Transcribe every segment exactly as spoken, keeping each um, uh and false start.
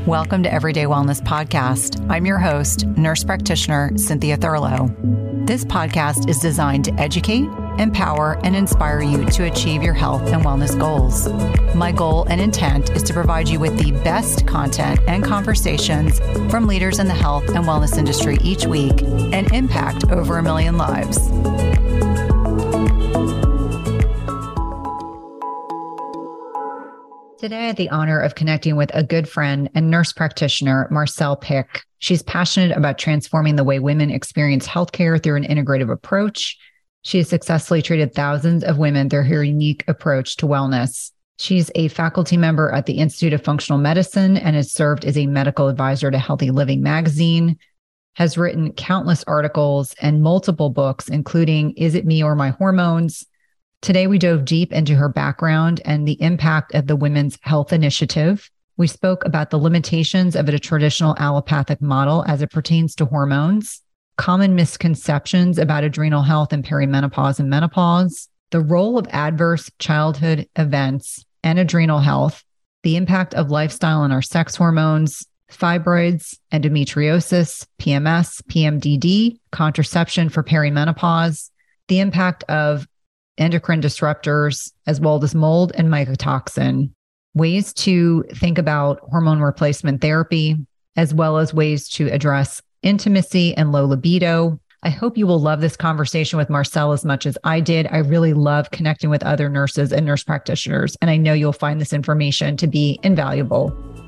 Welcome to Everyday Wellness Podcast. I'm your host, nurse practitioner Cynthia Thurlow. This podcast is designed to educate, empower, and inspire you to achieve your health and wellness goals. My goal and intent is to provide you with the best content and conversations from leaders in the health and wellness industry each week and impact over a million lives. Today, I had the honor of connecting with a good friend and nurse practitioner, Marcelle Pick. She's passionate about transforming the way women experience healthcare through an integrative approach. She has successfully treated thousands of women through her unique approach to wellness. She's a faculty member at the Institute of Functional Medicine and has served as a medical advisor to Healthy Living magazine, has written countless articles and multiple books, including Is It Me or My Hormones? Today, we dove deep into her background and the impact of the Women's Health Initiative. We spoke about the limitations of a traditional allopathic model as it pertains to hormones, common misconceptions about adrenal health and perimenopause and menopause, the role of adverse childhood events and adrenal health, the impact of lifestyle on our sex hormones, fibroids, endometriosis, P M S, P M D D, contraception for perimenopause, the impact of endocrine disruptors, as well as mold and mycotoxin, ways to think about hormone replacement therapy, as well as ways to address intimacy and low libido. I hope you will love this conversation with Marcelle as much as I did. I really love connecting with other nurses and nurse practitioners, and I know you'll find this information to be invaluable.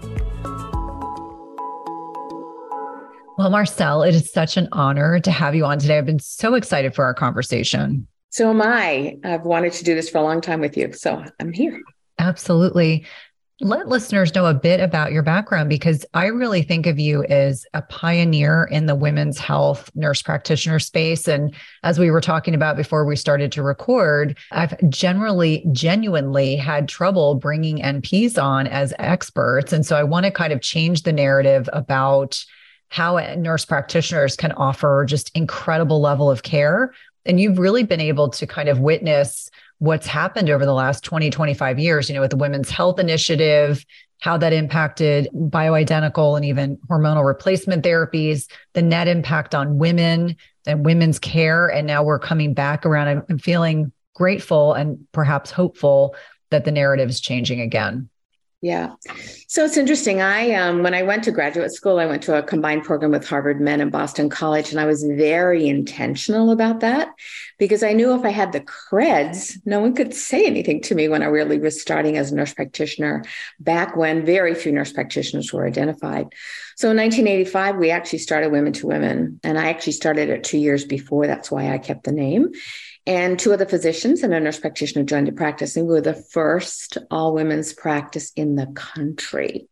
Well, Marcelle, it is such an honor to have you on today. I've been so excited for our conversation. So am I. I've wanted to do this for a long time with you, so I'm here. Absolutely. Let listeners know a bit about your background, because I really think of you as a pioneer in the women's health nurse practitioner space. And as we were talking about before we started to record, I've generally, genuinely had trouble bringing N Ps on as experts. And so I want to kind of change the narrative about how nurse practitioners can offer just incredible level of care. And you've really been able to kind of witness what's happened over the last twenty, twenty-five years, you know, with the Women's Health Initiative, how that impacted bioidentical and even hormonal replacement therapies, the net impact on women and women's care. And now we're coming back around. I'm, I'm feeling grateful and perhaps hopeful that the narrative is changing again. Yeah. So it's interesting. I, um, when I went to graduate school, I went to a combined program with Harvard Men and Boston College. And I was very intentional about that because I knew if I had the creds, no one could say anything to me when I really was starting as a nurse practitioner back when very few nurse practitioners were identified. So in nineteen eighty-five, we actually started Women to Women. And I actually started it two years before. That's why I kept the name. And two other physicians and a nurse practitioner joined the practice, and we were the first all-women's practice in the country.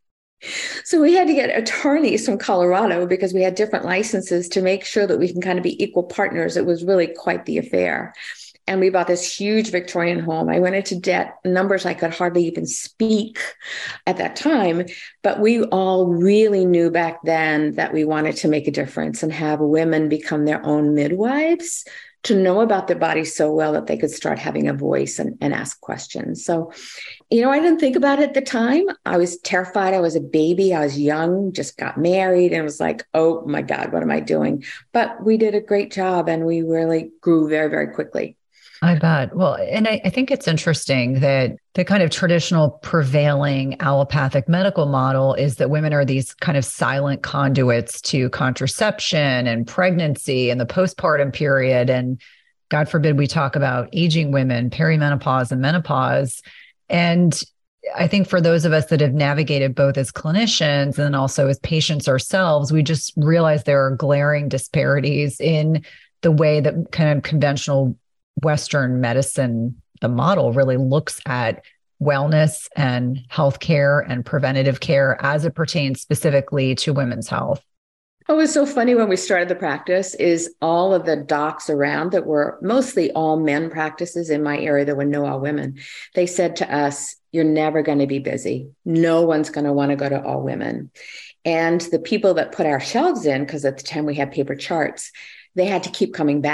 So we had to get attorneys from Colorado because we had different licenses to make sure that we can kind of be equal partners. It was really quite the affair. And we bought this huge Victorian home. I went into debt, numbers I could hardly even speak at that time. But we all really knew back then that we wanted to make a difference and have women become their own midwives, to know about their bodies so well that they could start having a voice and, and ask questions. So, you know, I didn't think about it at the time. I was terrified. I was a baby. I was young, just got married, and was like, oh my God, what am I doing? But we did a great job, and we really grew very, very quickly. I bet. Well, and I, I think it's interesting that the kind of traditional prevailing allopathic medical model is that women are these kind of silent conduits to contraception and pregnancy and the postpartum period. And God forbid we talk about aging women, perimenopause and menopause. And I think for those of us that have navigated both as clinicians and also as patients ourselves, we just realize there are glaring disparities in the way that kind of conventional Western medicine, the model really looks at wellness and healthcare and preventative care as it pertains specifically to women's health. What was so funny when we started the practice is all of the docs around that were mostly all men practices in my area. There were no all women. They said to us, you're never going to be busy. No one's going to want to go to all women. And the people that put our shelves in, because at the time we had paper charts, they had to keep coming back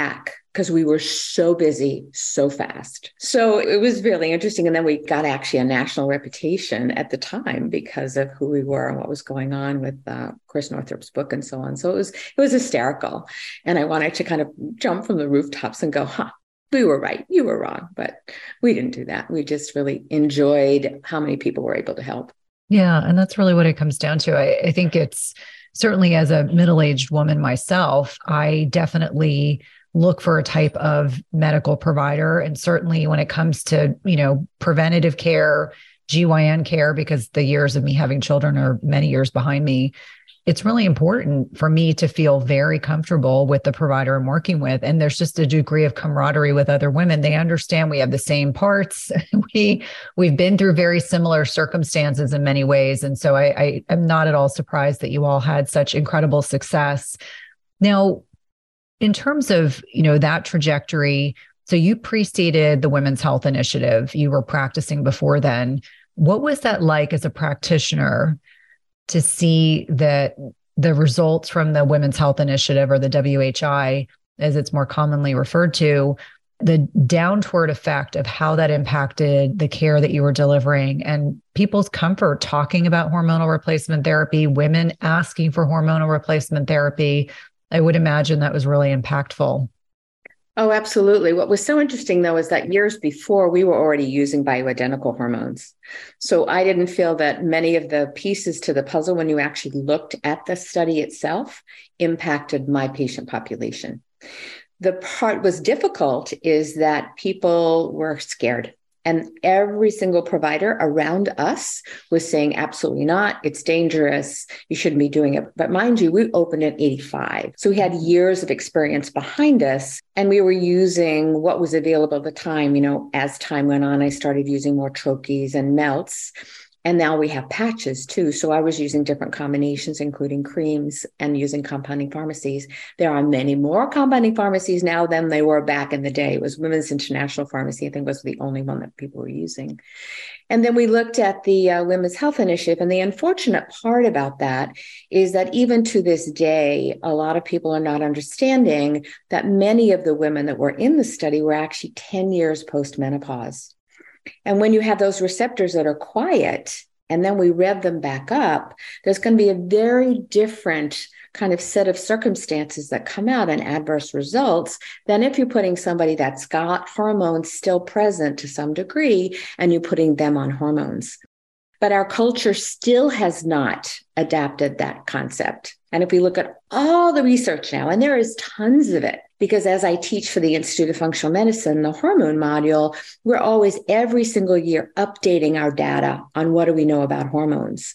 because we were so busy so fast. So it was really interesting. And then we got actually a national reputation at the time because of who we were and what was going on with uh, Chris Northrup's book and so on. So it was, it was hysterical. And I wanted to kind of jump from the rooftops and go, huh, we were right, you were wrong. But we didn't do that. We just really enjoyed how many people were able to help. Yeah. And that's really what it comes down to. I, I think it's certainly, as a middle-aged woman myself, I definitely look for a type of medical provider. And certainly when it comes to, you know, preventative care, G Y N care, because the years of me having children are many years behind me, it's really important for me to feel very comfortable with the provider I'm working with. And there's just a degree of camaraderie with other women. They understand we have the same parts. we, we've been through very similar circumstances in many ways. And so I, I am not at all surprised that you all had such incredible success. Now, in terms of, you know, that trajectory, so you preceded the Women's Health Initiative. You were practicing before then. What was that like as a practitioner to see that the results from the Women's Health Initiative, or the W H I, as it's more commonly referred to, the downward effect of how that impacted the care that you were delivering and people's comfort talking about hormonal replacement therapy, women asking for hormonal replacement therapy? I would imagine that was really impactful. Oh, absolutely. What was so interesting, though, is that years before, we were already using bioidentical hormones. So I didn't feel that many of the pieces to the puzzle, when you actually looked at the study itself, impacted my patient population. The part was difficult is that people were scared. And every single provider around us was saying, absolutely not. It's dangerous. You shouldn't be doing it. But mind you, we opened in eighty-five. So we had years of experience behind us. And we were using what was available at the time. You know, as time went on, I started using more troches and melts. And now we have patches too. So I was using different combinations, including creams, and using compounding pharmacies. There are many more compounding pharmacies now than they were back in the day. It was Women's International Pharmacy, I think, was the only one that people were using. And then we looked at the uh, Women's Health Initiative. And the unfortunate part about that is that even to this day, a lot of people are not understanding that many of the women that were in the study were actually ten years post-menopause. And when you have those receptors that are quiet, and then we rev them back up, there's going to be a very different kind of set of circumstances that come out and adverse results than if you're putting somebody that's got hormones still present to some degree and you're putting them on hormones. But our culture still has not adapted that concept. And if we look at all the research now, and there is tons of it, because as I teach for the Institute of Functional Medicine, the hormone module, we're always every single year updating our data on what do we know about hormones.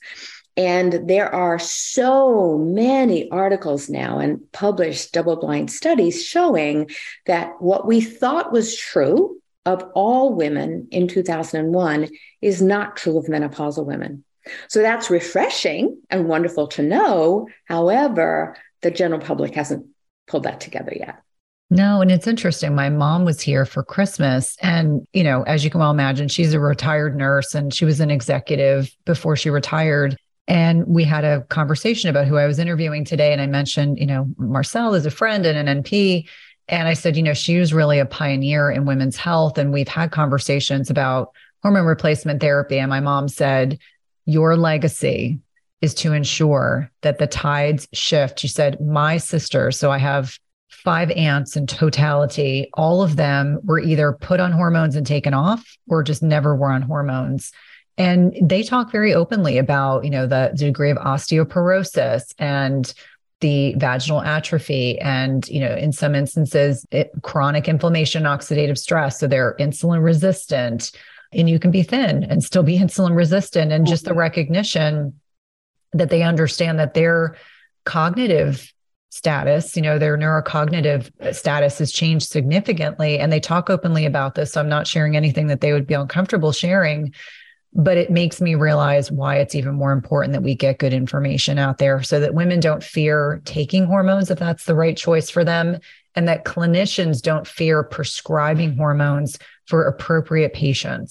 And there are so many articles now and published double-blind studies showing that what we thought was true of all women in two thousand one is not true of menopausal women. So that's refreshing and wonderful to know. However, the general public hasn't pulled that together yet. No, and it's interesting. My mom was here for Christmas, and, you know, as you can well imagine, she's a retired nurse and she was an executive before she retired. And we had a conversation about who I was interviewing today. And I mentioned, you know, Marcelle is a friend and an N P. And I said, you know, she was really a pioneer in women's health. And we've had conversations about hormone replacement therapy. And my mom said, your legacy is to ensure that the tides shift. She said, my sister, so I have five aunts in totality, all of them were either put on hormones and taken off or just never were on hormones. And they talk very openly about, you know, the degree of osteoporosis and the vaginal atrophy and, you know, in some instances, it, chronic inflammation, oxidative stress. So they're insulin resistant, and you can be thin and still be insulin resistant. And just the recognition that they understand that their cognitive status, you know, their neurocognitive status has changed significantly. And they talk openly about this. So I'm not sharing anything that they would be uncomfortable sharing, but it makes me realize why it's even more important that we get good information out there so that women don't fear taking hormones if that's the right choice for them, and that clinicians don't fear prescribing hormones for appropriate patients.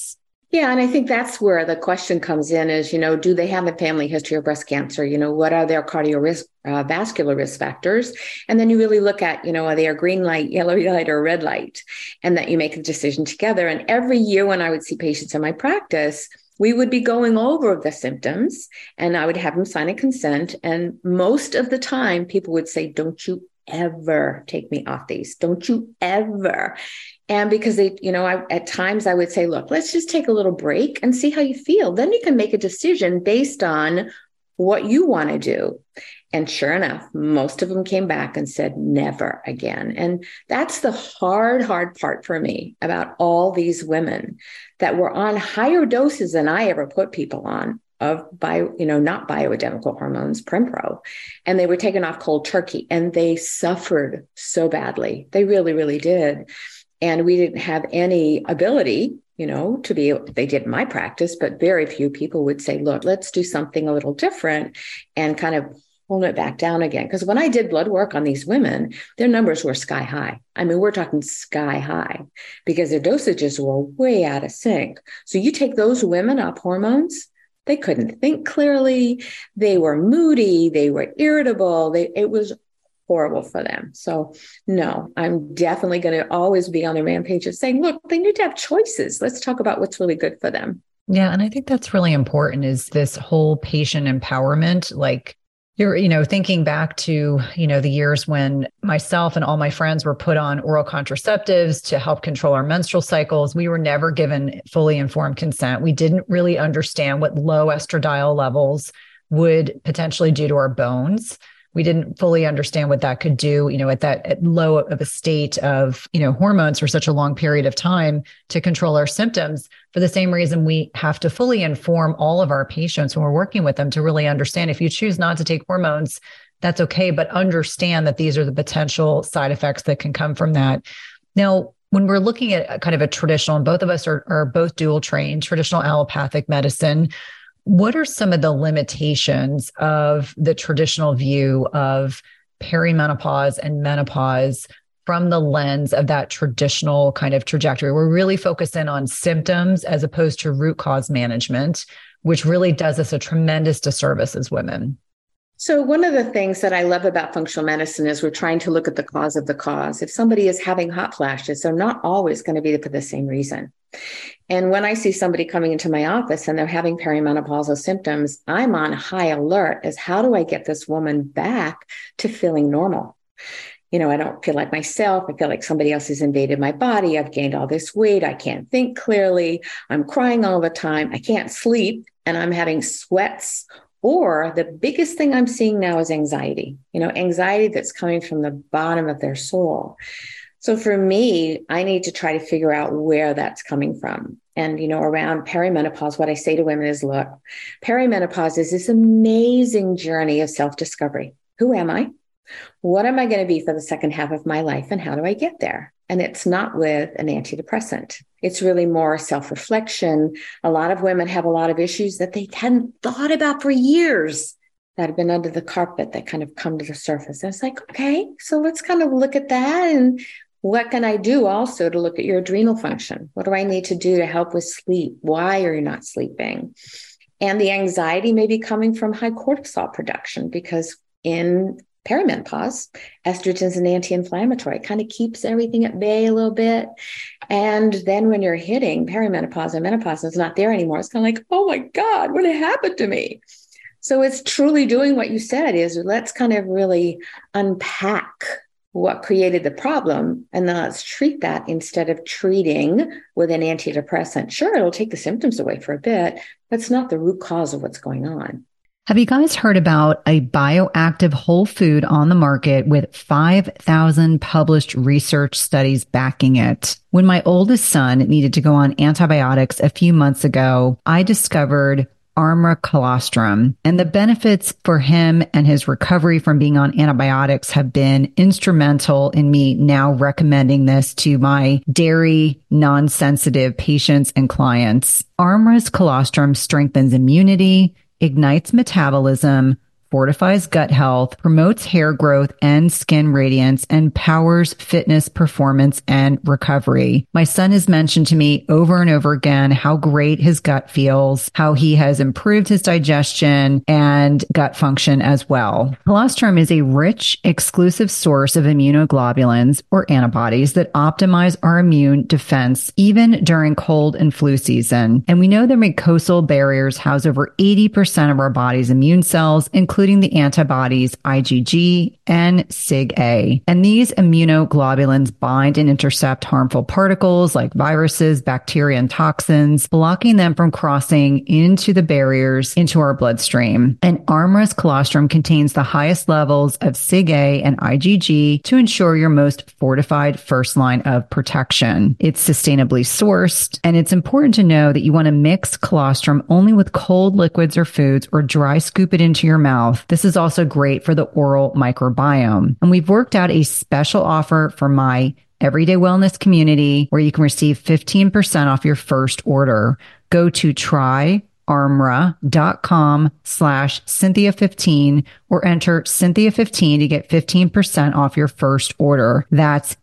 Yeah, and I think that's where the question comes in is, you know, do they have a family history of breast cancer? You know, what are their cardiovascular uh, vascular risk factors? And then you really look at, you know, are they a green light, yellow light, or red light? And that you make a decision together. And every year when I would see patients in my practice, we would be going over the symptoms and I would have them sign a consent. And most of the time, people would say, don't you ever take me off these. Don't you ever. And because they, you know, I, at times I would say, look, let's just take a little break and see how you feel. Then you can make a decision based on what you want to do. And sure enough, most of them came back and said, never again. And that's the hard, hard part for me about all these women that were on higher doses than I ever put people on of bio, you know, not bioidentical hormones, Prempro, and they were taken off cold turkey and they suffered so badly. They really, really did. And we didn't have any ability, you know, to be, they did in my practice, but very few people would say, look, let's do something a little different and kind of hold it back down again. Because when I did blood work on these women, their numbers were sky high. I mean, we're talking sky high because their dosages were way out of sync. So you take those women off hormones, they couldn't think clearly. They were moody. They were irritable. They, it was horrible for them. So no, I'm definitely going to always be on their rampage of saying, look, they need to have choices. Let's talk about what's really good for them. Yeah. And I think that's really important is this whole patient empowerment. Like you're, you know, thinking back to, you know, the years when myself and all my friends were put on oral contraceptives to help control our menstrual cycles. We were never given fully informed consent. We didn't really understand what low estradiol levels would potentially do to our bones. We didn't fully understand what that could do, you know, at that at low of a state of, you know, hormones for such a long period of time to control our symptoms. For the same reason, we have to fully inform all of our patients when we're working with them to really understand if you choose not to take hormones, that's okay, but understand that these are the potential side effects that can come from that. Now, when we're looking at kind of a traditional, and both of us are, are both dual trained, traditional allopathic medicine, what are some of the limitations of the traditional view of perimenopause and menopause from the lens of that traditional kind of trajectory? We're really focused in on symptoms as opposed to root cause management, which really does us a tremendous disservice as women. So one of the things that I love about functional medicine is we're trying to look at the cause of the cause. If somebody is having hot flashes, they're not always going to be for the same reason. And when I see somebody coming into my office and they're having perimenopausal symptoms, I'm on high alert as how do I get this woman back to feeling normal? You know, I don't feel like myself. I feel like somebody else has invaded my body. I've gained all this weight. I can't think clearly. I'm crying all the time. I can't sleep and I'm having sweats. Or the biggest thing I'm seeing now is anxiety, you know, anxiety that's coming from the bottom of their soul. So for me, I need to try to figure out where that's coming from. And, you know, around perimenopause, what I say to women is, look, perimenopause is this amazing journey of self-discovery. Who am I? What am I going to be for the second half of my life? And how do I get there? And it's not with an antidepressant. It's really more self-reflection. A lot of women have a lot of issues that they hadn't thought about for years that have been under the carpet that kind of come to the surface. And it's like, okay, so let's kind of look at that. And what can I do also to look at your adrenal function? What do I need to do to help with sleep? Why are you not sleeping? And the anxiety may be coming from high cortisol production because in perimenopause, estrogen is an anti-inflammatory. It kind of keeps everything at bay a little bit. And then when you're hitting perimenopause and menopause, it's not there anymore. It's kind of like, oh my God, what happened to me? So it's truly doing what you said is let's kind of really unpack what created the problem. And then let's treat that instead of treating with an antidepressant. Sure, it'll take the symptoms away for a bit, but it's not the root cause of what's going on. Have you guys heard about a bioactive whole food on the market with five thousand published research studies backing it? When my oldest son needed to go on antibiotics a few months ago, I discovered Armra Colostrum, and the benefits for him and his recovery from being on antibiotics have been instrumental in me now recommending this to my dairy non-sensitive patients and clients. Armra's colostrum strengthens immunity, ignites metabolism, fortifies gut health, promotes hair growth and skin radiance, and powers fitness, performance, and recovery. My son has mentioned to me over and over again how great his gut feels, how he has improved his digestion and gut function as well. Colostrum is a rich, exclusive source of immunoglobulins or antibodies that optimize our immune defense even during cold and flu season. And we know that mucosal barriers house over eighty percent of our body's immune cells, including the antibodies I G G and SIG-A. And these immunoglobulins bind and intercept harmful particles like viruses, bacteria, and toxins, blocking them from crossing into the barriers into our bloodstream. And Armra's colostrum contains the highest levels of SIG-A and I G G to ensure your most fortified first line of protection. It's sustainably sourced, and it's important to know that you want to mix colostrum only with cold liquids or foods, or dry scoop it into your mouth. This is also great for the oral microbiome. And we've worked out a special offer for my Everyday Wellness community where you can receive fifteen percent off your first order. Go to tryarmra.com slash Cynthia 15 or enter Cynthia fifteen to get fifteen percent off your first order. That's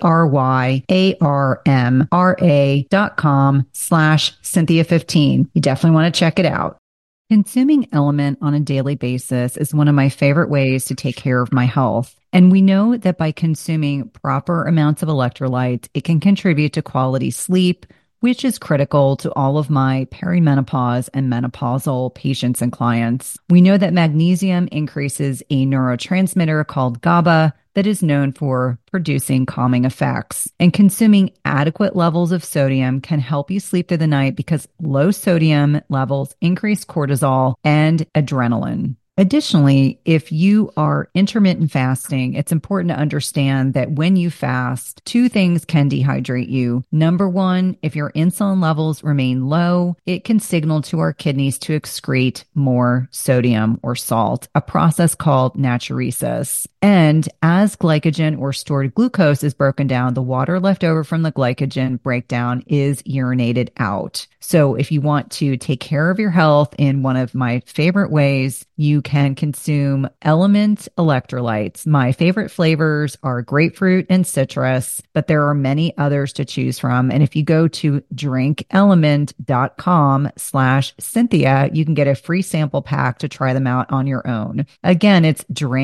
T-R-Y-A-R-M-R-A dot com slash Cynthia 15. You definitely want to check it out. Consuming Element on a daily basis is one of my favorite ways to take care of my health. And we know that by consuming proper amounts of electrolytes, it can contribute to quality sleep, which is critical to all of my perimenopause and menopausal patients and clients. We know that magnesium increases a neurotransmitter called GABA that is known for producing calming effects. And consuming adequate levels of sodium can help you sleep through the night because low sodium levels increase cortisol and adrenaline. Additionally, if you are intermittent fasting, it's important to understand that when you fast, two things can dehydrate you. Number one, if your insulin levels remain low, it can signal to our kidneys to excrete more sodium or salt, a process called natriuresis. And as glycogen or stored glucose is broken down, the water left over from the glycogen breakdown is urinated out. So if you want to take care of your health in one of my favorite ways, you can consume Element electrolytes. My favorite flavors are grapefruit and citrus, but there are many others to choose from. And if you go to drinkelement.com slash Cynthia, you can get a free sample pack to try them out on your own. Again, it's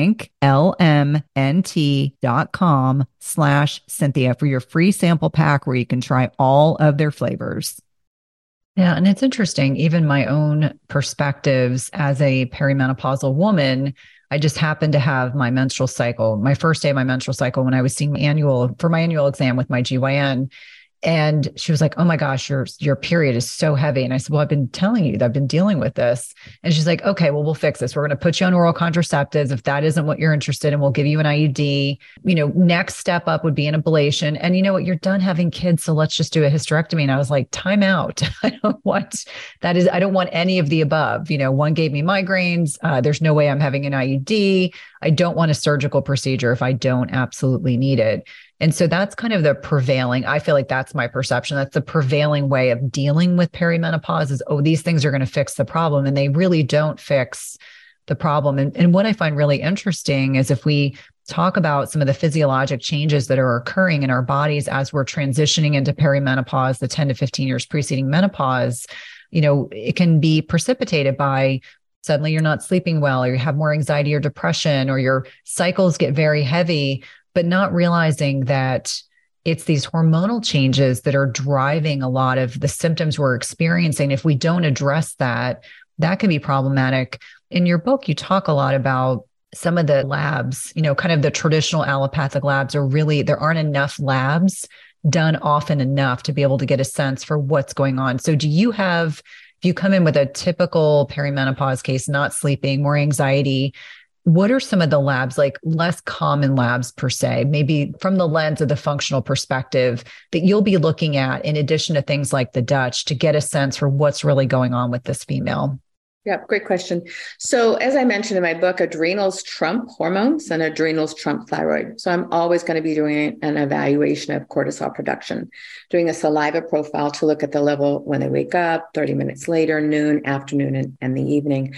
drinklmnt.com slash Cynthia for your free sample pack where you can try all of their flavors. Yeah. And it's interesting, even my own perspectives as a perimenopausal woman, I just happened to have my menstrual cycle, my first day of my menstrual cycle when I was seeing my annual for my annual exam with my G Y N. And she was like, oh my gosh, your, your period is so heavy. And I said, well, I've been telling you that I've been dealing with this. And she's like, okay, well, we'll fix this. We're going to put you on oral contraceptives. If that isn't what you're interested in, we'll give you an I U D. You know, next step up would be an ablation. And you know what, you're done having kids. So let's just do a hysterectomy. And I was like, time out. I don't want, that is, I don't want any of the above. You know, one gave me migraines. Uh, there's no way I'm having an I U D. I don't want a surgical procedure if I don't absolutely need it. And so that's kind of the prevailing, I feel like that's my perception. That's the prevailing way of dealing with perimenopause is, oh, these things are going to fix the problem. And they really don't fix the problem. And, and what I find really interesting is if we talk about some of the physiologic changes that are occurring in our bodies as we're transitioning into perimenopause, the ten to fifteen years preceding menopause, you know, it can be precipitated by suddenly you're not sleeping well, or you have more anxiety or depression, or your cycles get very heavy, but not realizing that it's these hormonal changes that are driving a lot of the symptoms we're experiencing. If we don't address that, that can be problematic. In your book, you talk a lot about some of the labs, you know, kind of the traditional allopathic labs are really, there aren't enough labs done often enough to be able to get a sense for what's going on. So do you have, if you come in with a typical perimenopause case, not sleeping, more anxiety, what are some of the labs, like less common labs per se, maybe from the lens of the functional perspective that you'll be looking at in addition to things like the Dutch to get a sense for what's really going on with this female? Yeah, great question. So as I mentioned in my book, adrenals trump hormones and adrenals trump thyroid. So I'm always going to be doing an evaluation of cortisol production, doing a saliva profile to look at the level when they wake up, thirty minutes later, noon, afternoon, and, and the evening.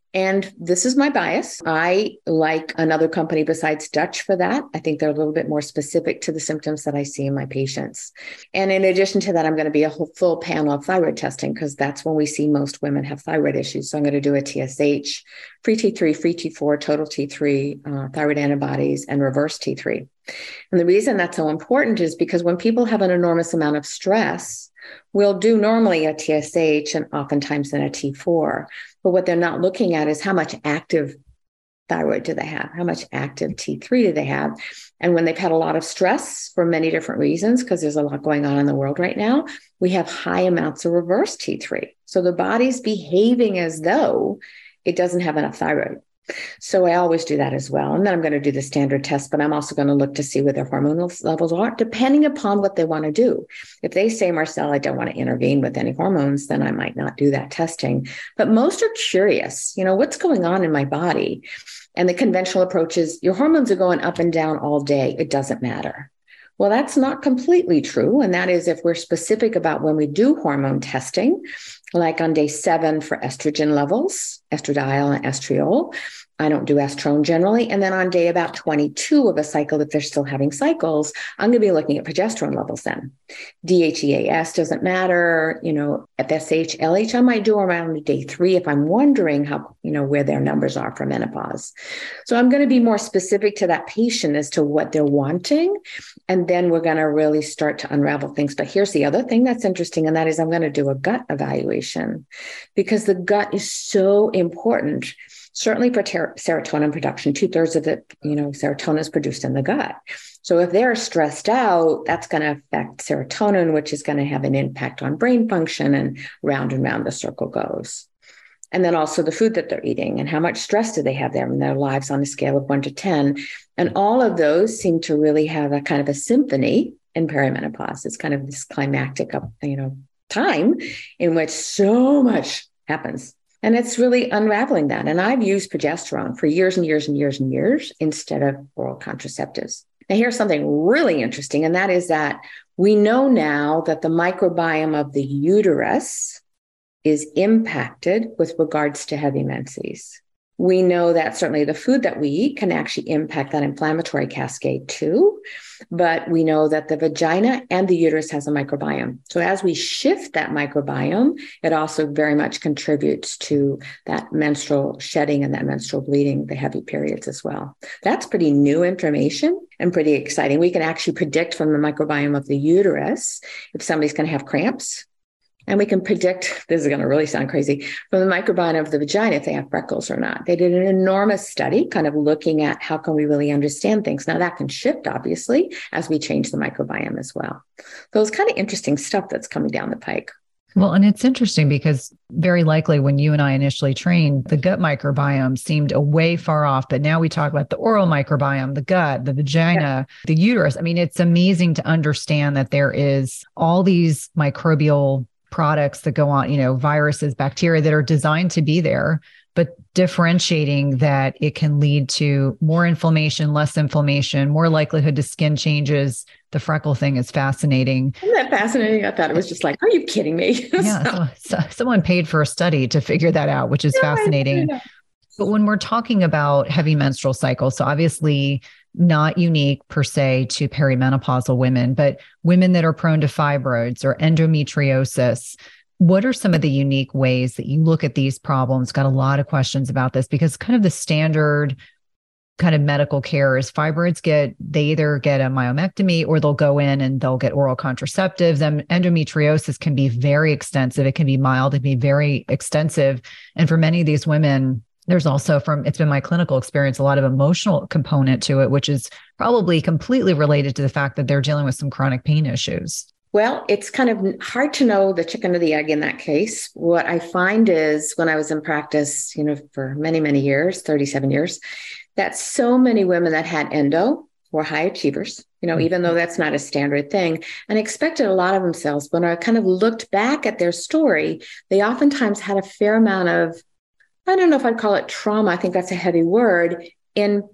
And this is my bias. I like another company besides Dutch for that. I think they're a little bit more specific to the symptoms that I see in my patients. And in addition to that, I'm going to be a whole full panel of thyroid testing because that's when we see most women have thyroid issues. So I'm going to do a T S H, free T three, free T four, total T three, uh, thyroid antibodies, and reverse T three. And the reason that's so important is because when people have an enormous amount of stress, we'll do normally a T S H and oftentimes then a T four. But what they're not looking at is how much active thyroid do they have? How much active T three do they have? And when they've had a lot of stress for many different reasons, because there's a lot going on in the world right now, we have high amounts of reverse T three. So the body's behaving as though it doesn't have enough thyroid. So I always do that as well. And then I'm going to do the standard test, but I'm also going to look to see what their hormonal levels are, depending upon what they want to do. If they say, Marcelle, I don't want to intervene with any hormones, then I might not do that testing. But most are curious, you know, what's going on in my body? And the conventional approach is your hormones are going up and down all day. It doesn't matter. Well, that's not completely true. And that is if we're specific about when we do hormone testing, like on day seven for estrogen levels, estradiol and estriol. I don't do estrone generally. And then on day about twenty-two of a cycle, if they're still having cycles, I'm going to be looking at progesterone levels then. D H E A S doesn't matter. You know, F S H, L H, I might do around day three if I'm wondering how, you know, where their numbers are for menopause. So I'm going to be more specific to that patient as to what they're wanting. And then we're going to really start to unravel things. But here's the other thing that's interesting, and that is I'm going to do a gut evaluation because the gut is so important. Certainly for ter- serotonin production, two thirds of it, you know, serotonin is produced in the gut. So if they're stressed out, that's going to affect serotonin, which is going to have an impact on brain function, and round and round the circle goes. And then also the food that they're eating and how much stress do they have there in their lives on a scale of one to ten. And all of those seem to really have a kind of a symphony in perimenopause. It's kind of this climactic, you know, time in which so much happens. And it's really unraveling that. And I've used progesterone for years and years and years and years instead of oral contraceptives. Now, here's something really interesting, and that is that we know now that the microbiome of the uterus is impacted with regards to heavy menses. We know that certainly the food that we eat can actually impact that inflammatory cascade too. But we know that the vagina and the uterus has a microbiome. So as we shift that microbiome, it also very much contributes to that menstrual shedding and that menstrual bleeding, the heavy periods as well. That's pretty new information and pretty exciting. We can actually predict from the microbiome of the uterus if somebody's going to have cramps. And we can predict, this is going to really sound crazy, from the microbiome of the vagina if they have freckles or not. They did an enormous study kind of looking at how can we really understand things. Now that can shift, obviously, as we change the microbiome as well. So it's kind of interesting stuff that's coming down the pike. Well, and it's interesting because very likely when you and I initially trained, the gut microbiome seemed a way far off. But now we talk about the oral microbiome, the gut, the vagina, yeah. the uterus. I mean, it's amazing to understand that there is all these microbial products that go on, you know, viruses, bacteria that are designed to be there, but differentiating that it can lead to more inflammation, less inflammation, more likelihood to skin changes. The freckle thing is fascinating. Isn't that fascinating? I thought it was just like, are you kidding me? Yeah. so, so someone paid for a study to figure that out, which is yeah, fascinating. But when we're talking about heavy menstrual cycles, so obviously not unique per se to perimenopausal women, but women that are prone to fibroids or endometriosis, what are some of the unique ways that you look at these problems? Got a lot of questions about this because kind of the standard kind of medical care is fibroids get, they either get a myomectomy or they'll go in and they'll get oral contraceptives. And endometriosis can be very extensive. It can be mild, it can be very extensive. And for many of these women, there's also from, it's been my clinical experience, a lot of emotional component to it, which is probably completely related to the fact that they're dealing with some chronic pain issues. Well, it's kind of hard to know the chicken or the egg in that case. What I find is when I was in practice, you know, for many, many years, thirty-seven years, that so many women that had endo were high achievers, you know, mm-hmm. even though that's not a standard thing, and expected a lot of themselves. When I kind of looked back at their story, they oftentimes had a fair amount of, I don't know if I'd call it trauma. I think that's a heavy word in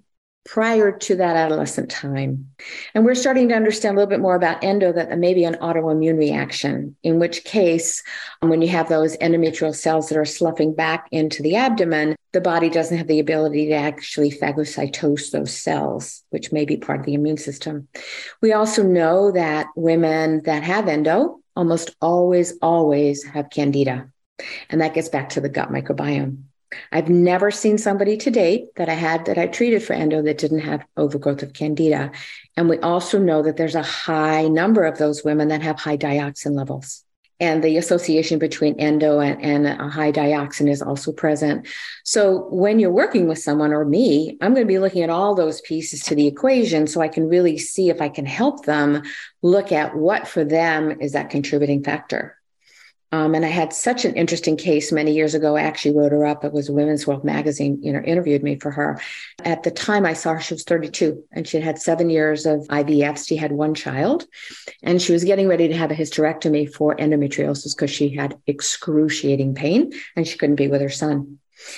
prior to that adolescent time. And we're starting to understand a little bit more about endo, that there may be an autoimmune reaction, in which case, when you have those endometrial cells that are sloughing back into the abdomen, the body doesn't have the ability to actually phagocytose those cells, which may be part of the immune system. We also know that women that have endo almost always, always have candida. And that gets back to the gut microbiome. I've never seen somebody to date that I had that I treated for endo that didn't have overgrowth of candida. And we also know that there's a high number of those women that have high dioxin levels. And the association between endo and, and a high dioxin is also present. So when you're working with someone or me, I'm going to be looking at all those pieces to the equation so I can really see if I can help them look at what for them is that contributing factor. Um, and I had such an interesting case many years ago. I actually wrote her up. It was Women's World magazine, you know, interviewed me for her. At the time I saw her, she was thirty-two and she had had seven years of I V Fs. She had one child and she was getting ready to have a hysterectomy for endometriosis because she had excruciating pain and she couldn't be with her son.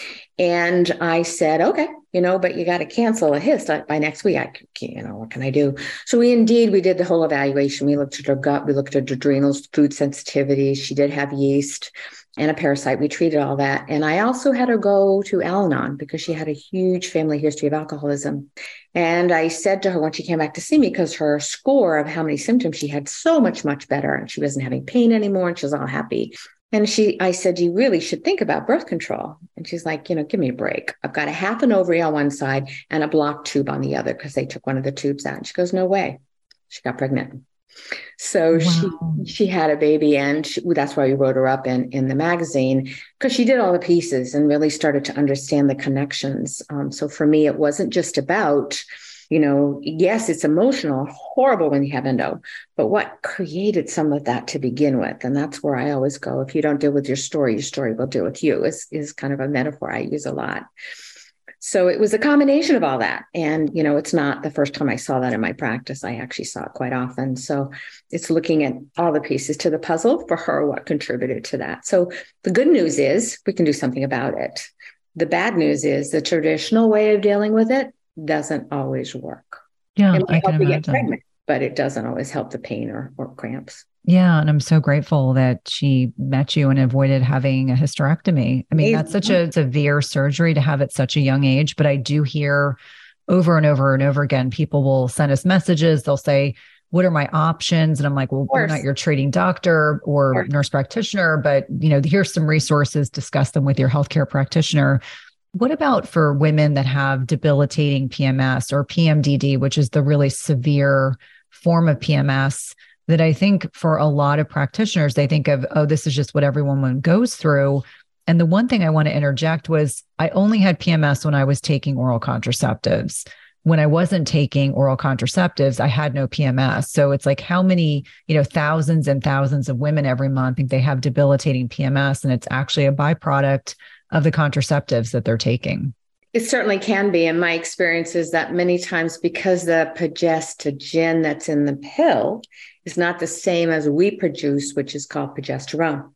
And I said, okay, you know, but you got to cancel a hyst by next week. I, you know, what can I do? So we indeed, we did the whole evaluation. We looked at her gut. We looked at her adrenals, food sensitivity. She did have yeast and a parasite. We treated all that. And I also had her go to Al-Anon because she had a huge family history of alcoholism. And I said to her when she came back to see me, because her score of how many symptoms she had so much, much better. And she wasn't having pain anymore. And she was all happy. And she, I said, you really should think about birth control. And she's like, you know, give me a break. I've got a half an ovary on one side and a blocked tube on the other because they took one of the tubes out. And she goes, no way. She got pregnant. So wow. she she had a baby, and she, that's why we wrote her up in, in the magazine, because she did all the pieces and really started to understand the connections. Um, so for me, it wasn't just about, you know, yes, it's emotional, horrible when you have endo, but what created some of that to begin with? And that's where I always go. If you don't deal with your story, your story will deal with you, is, is kind of a metaphor I use a lot. So it was a combination of all that. And, you know, it's not the first time I saw that in my practice. I actually saw it quite often. So it's looking at all the pieces to the puzzle for her, what contributed to that. So the good news is we can do something about it. The bad news is the traditional way of dealing with it doesn't always work. Yeah, it might I can help you imagine. get pregnant, but it doesn't always help the pain or, or cramps. Yeah. And I'm so grateful that she met you and avoided having a hysterectomy. I mean, that's such a severe surgery to have at such a young age, but I do hear over and over and over again, people will send us messages. They'll say, what are my options? And I'm like, well, we're not your treating doctor or nurse practitioner, but you know, here's some resources, discuss them with your healthcare practitioner. What about for women that have debilitating P M S or P M D D, which is the really severe form of P M S that I think for a lot of practitioners, they think of, oh, this is just what every woman goes through. And the one thing I want to interject was I only had P M S when I was taking oral contraceptives. When I wasn't taking oral contraceptives, I had no P M S. So it's like how many, you know, thousands and thousands of women every month think they have debilitating P M S, and it's actually a byproduct of the contraceptives that they're taking. It certainly can be. And my experience is that many times, because the progestogen that's in the pill is not the same as we produce, which is called progesterone.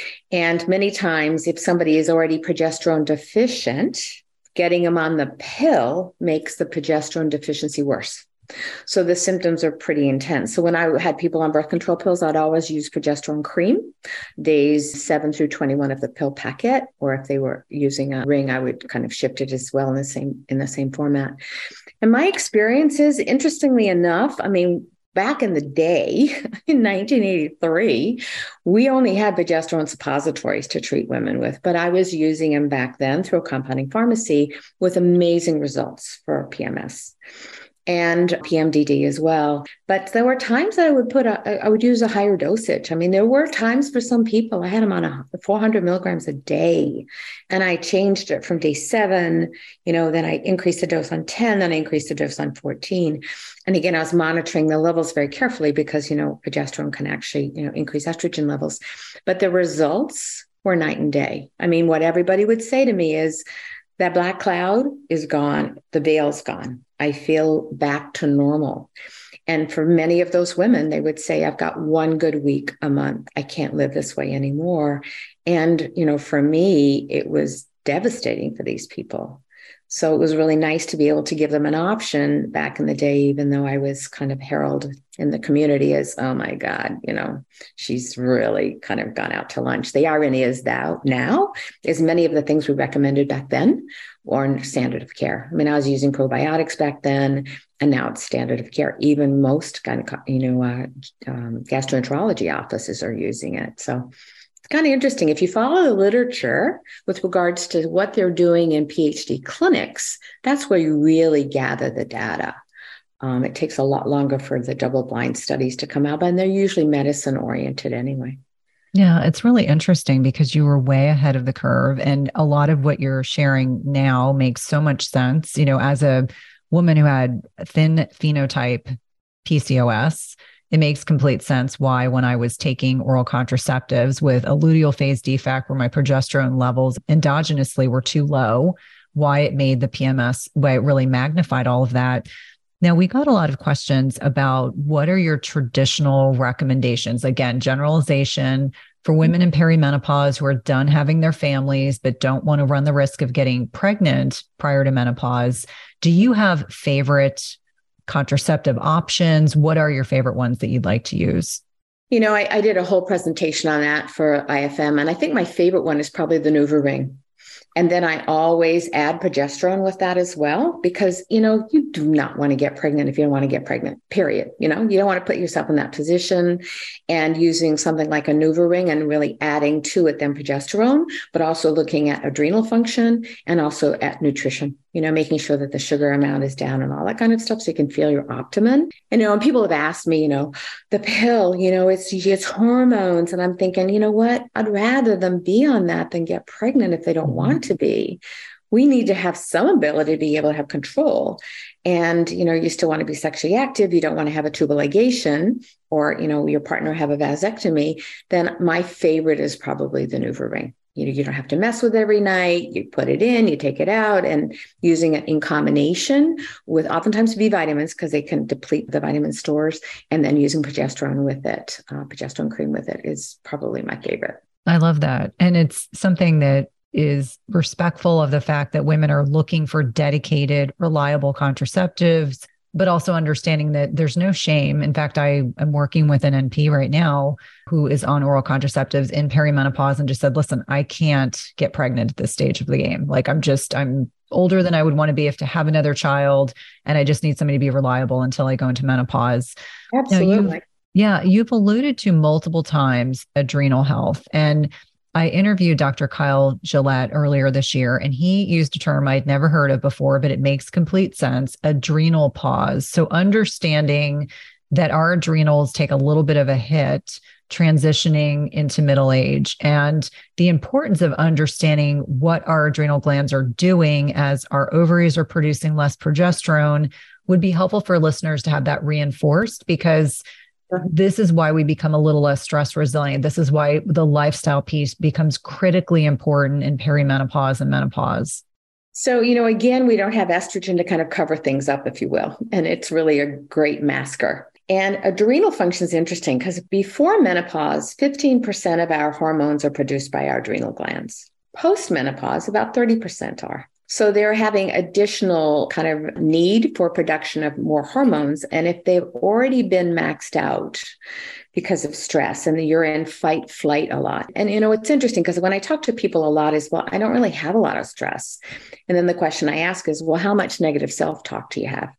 And many times, if somebody is already progesterone deficient, getting them on the pill makes the progesterone deficiency worse. So the symptoms are pretty intense. So when I had people on birth control pills, I'd always use progesterone cream, days seven through twenty-one of the pill packet, or if they were using a ring, I would kind of shift it as well in the same in the same format. And my experience is, interestingly enough, I mean, back in the day, in nineteen eighty-three, we only had progesterone suppositories to treat women with, but I was using them back then through a compounding pharmacy with amazing results for P M S. And P M D D as well. But there were times that I would put, a, I would use a higher dosage. I mean, there were times for some people, I had them on a four hundred milligrams a day, and I changed it from day seven, you know, then I increased the dose on ten, then I increased the dose on fourteen. And again, I was monitoring the levels very carefully because, you know, progesterone can actually, you know, increase estrogen levels. But the results were night and day. I mean, what everybody would say to me is, that black cloud is gone. The veil's gone. I feel back to normal. And for many of those women, they would say, I've got one good week a month. I can't live this way anymore. And, you know, for me, it was devastating for these people. So it was really nice to be able to give them an option back in the day, even though I was kind of heralded in the community as, oh my God, you know, she's really kind of gone out to lunch. The irony is that now is many of the things we recommended back then were standard of care. I mean, I was using probiotics back then, and now it's standard of care. Even most kind of, you know, uh, um, gastroenterology offices are using it. So kind of interesting. If you follow the literature with regards to what they're doing in PhD clinics, that's where you really gather the data. Um, it takes a lot longer for the double-blind studies to come out, and they're usually medicine-oriented anyway. Yeah, it's really interesting because you were way ahead of the curve, and a lot of what you're sharing now makes so much sense. You know, as a woman who had thin phenotype P C O S, it makes complete sense why when I was taking oral contraceptives with a luteal phase defect where my progesterone levels endogenously were too low, why it made the P M S, why it really magnified all of that. Now, we got a lot of questions about what are your traditional recommendations? Again, generalization for women in perimenopause who are done having their families but don't want to run the risk of getting pregnant prior to menopause. Do you have favorite contraceptive options? What are your favorite ones that you'd like to use? You know, I, I did a whole presentation on that for I F M, and I think my favorite one is probably the NuvaRing. And then I always add progesterone with that as well, because, you know, you do not want to get pregnant if you don't want to get pregnant, period. You know, you don't want to put yourself in that position, and using something like a NuvaRing and really adding to it then progesterone, but also looking at adrenal function and also at nutrition, you know, making sure that the sugar amount is down and all that kind of stuff so you can feel your optimum. And, you know, and people have asked me, you know, the pill, you know, it's, it's hormones. And I'm thinking, you know what, I'd rather them be on that than get pregnant if they don't want to be. We need to have some ability to be able to have control. And, you know, you still want to be sexually active. You don't want to have a tubal ligation or, you know, your partner have a vasectomy. Then my favorite is probably the NuvaRing. You know, you don't have to mess with it every night. You put it in, you take it out, and using it in combination with oftentimes B vitamins because they can deplete the vitamin stores, and then using progesterone with it, uh, progesterone cream with it is probably my favorite. I love that. And it's something that is respectful of the fact that women are looking for dedicated, reliable contraceptives, but also understanding that there's no shame. In fact, I am working with an N P right now who is on oral contraceptives in perimenopause and just said, listen, I can't get pregnant at this stage of the game. Like I'm just, I'm older than I would want to be if to have another child. And I just need somebody to be reliable until I go into menopause. Absolutely. Now, you've, yeah. You've alluded to multiple times adrenal health. And I interviewed Doctor Kyle Gillette earlier this year, and he used a term I'd never heard of before, but it makes complete sense, adrenal pause. So understanding that our adrenals take a little bit of a hit transitioning into middle age, and the importance of understanding what our adrenal glands are doing as our ovaries are producing less progesterone would be helpful for listeners to have that reinforced, because this is why we become a little less stress resilient. This is why the lifestyle piece becomes critically important in perimenopause and menopause. So, you know, again, we don't have estrogen to kind of cover things up, if you will, and it's really a great masker. And adrenal function is interesting because before menopause, fifteen percent of our hormones are produced by our adrenal glands. Post-menopause, about thirty percent are. So they're having additional kind of need for production of more hormones. And if they've already been maxed out because of stress and you're in fight, flight a lot. And, you know, it's interesting because when I talk to people a lot is, well, I don't really have a lot of stress. And then the question I ask is, well, how much negative self-talk do you have?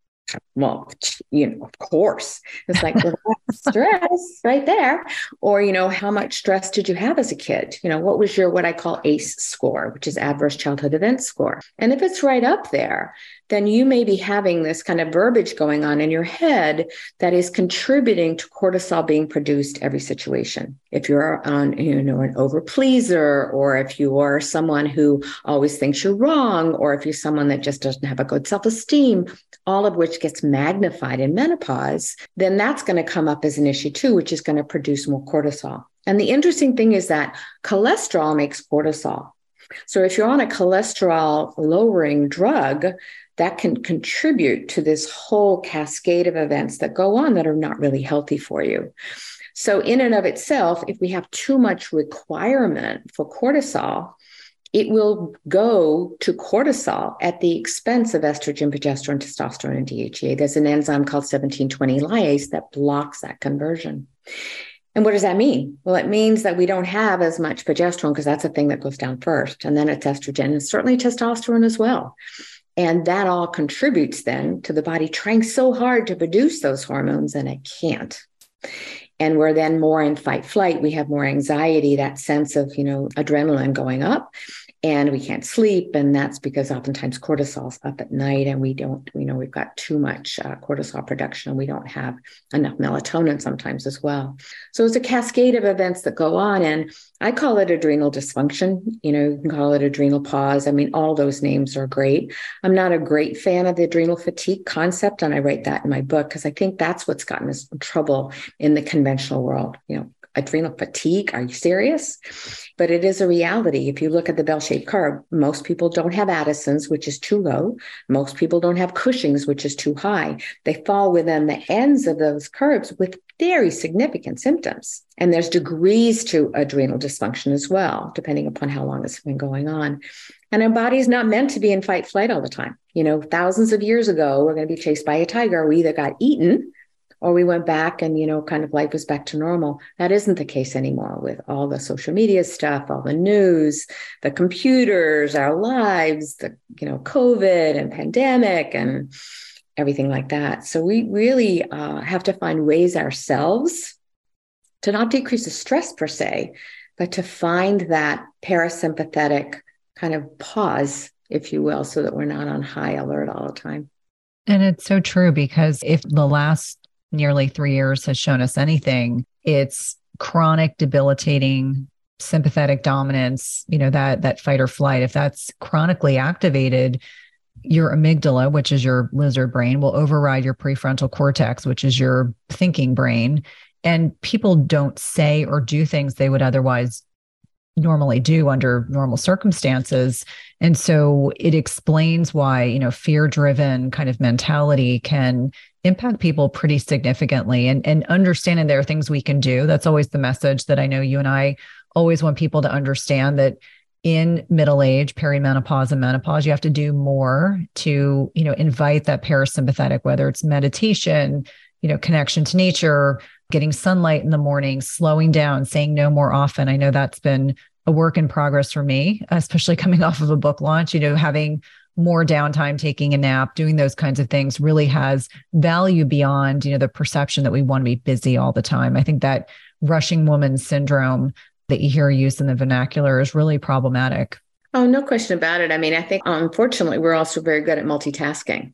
Well, you know, of course. It's like, well, that's stress right there. Or, you know, how much stress did you have as a kid? You know, what was your, what I call A C E score, which is adverse childhood event score. And if it's right up there, then you may be having this kind of verbiage going on in your head that is contributing to cortisol being produced every situation. If you're on, you know, an overpleaser, or if you are someone who always thinks you're wrong, or if you're someone that just doesn't have a good self-esteem, all of which gets magnified in menopause, then that's going to come up as an issue too, which is going to produce more cortisol. And the interesting thing is that cholesterol makes cortisol. So if you're on a cholesterol lowering drug, that can contribute to this whole cascade of events that go on that are not really healthy for you. So in and of itself, if we have too much requirement for cortisol, it will go to cortisol at the expense of estrogen, progesterone, testosterone, and D H E A. There's an enzyme called seventeen twenty lyase that blocks that conversion. And what does that mean? Well, it means that we don't have as much progesterone because that's the thing that goes down first. And then it's estrogen and certainly testosterone as well. And that all contributes then to the body trying so hard to produce those hormones, and it can't. And we're then more in fight flight. We have more anxiety, that sense of, you know, adrenaline going up, and we can't sleep. And that's because oftentimes cortisol's up at night, and we don't, you know, we've got too much uh, cortisol production, and we don't have enough melatonin sometimes as well. So it's a cascade of events that go on. And I call it adrenal dysfunction. You know, you can call it adrenal pause. I mean, all those names are great. I'm not a great fan of the adrenal fatigue concept, and I write that in my book because I think that's what's gotten us in trouble in the conventional world. You know, adrenal fatigue, are you serious? But it is a reality. If you look at the bell-shaped curve, most people don't have Addison's, which is too low. Most people don't have Cushing's, which is too high. They fall within the ends of those curves with very significant symptoms. And there's degrees to adrenal dysfunction as well, depending upon how long it's been going on. And our body's not meant to be in fight flight all the time. You know, thousands of years ago, we're going to be chased by a tiger. We either got eaten or we went back and, you know, kind of life was back to normal. That isn't the case anymore with all the social media stuff, all the news, the computers, our lives, the, you know, COVID and pandemic and everything like that. So we really uh, have to find ways ourselves to not decrease the stress per se, but to find that parasympathetic kind of pause, if you will, so that we're not on high alert all the time. And it's so true, because if the last nearly three years has shown us anything, it's chronic, debilitating, sympathetic dominance, you know, that, that fight or flight. If that's chronically activated, your amygdala, which is your lizard brain, will override your prefrontal cortex, which is your thinking brain. And people don't say or do things they would otherwise normally do under normal circumstances. And so it explains why, you know, fear-driven kind of mentality can impact people pretty significantly, and, and understanding there are things we can do. That's always the message that I know you and I always want people to understand, that in middle age, perimenopause and menopause, you have to do more to, you know, invite that parasympathetic, whether it's meditation, you know, connection to nature, getting sunlight in the morning, slowing down, saying no more often. I know that's been a work in progress for me, especially coming off of a book launch. You know, having more downtime, taking a nap, doing those kinds of things really has value beyond, you know, the perception that we want to be busy all the time. I think that rushing woman syndrome that you hear used in the vernacular is really problematic. Oh, no question about it. I mean, I think, unfortunately, we're also very good at multitasking.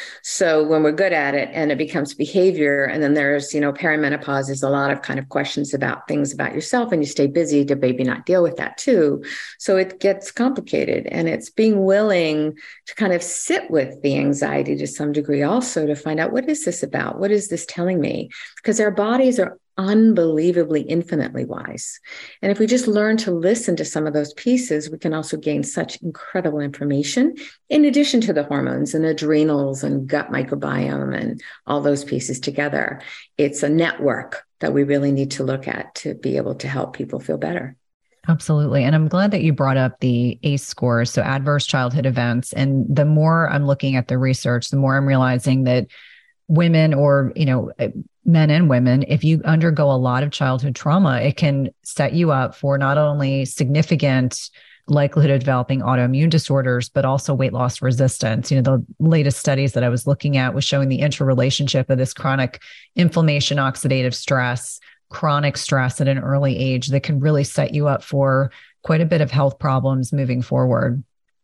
So when we're good at it and it becomes behavior, and then there's, you know, perimenopause is a lot of kind of questions about things about yourself, and you stay busy to maybe not deal with that too. So it gets complicated, and it's being willing to kind of sit with the anxiety to some degree also to find out, what is this about? What is this telling me? Because our bodies are unbelievably infinitely wise. And if we just learn to listen to some of those pieces, we can also gain such incredible information in addition to the hormones and adrenals and gut microbiome and all those pieces together. It's a network that we really need to look at to be able to help people feel better. Absolutely. And I'm glad that you brought up the A C E scores, so adverse childhood events. And the more I'm looking at the research, the more I'm realizing that women, or, you know, men and women, if you undergo a lot of childhood trauma, it can set you up for not only significant likelihood of developing autoimmune disorders, but also weight loss resistance. You know, the latest studies that I was looking at was showing the interrelationship of this chronic inflammation, oxidative stress, chronic stress at an early age that can really set you up for quite a bit of health problems moving forward.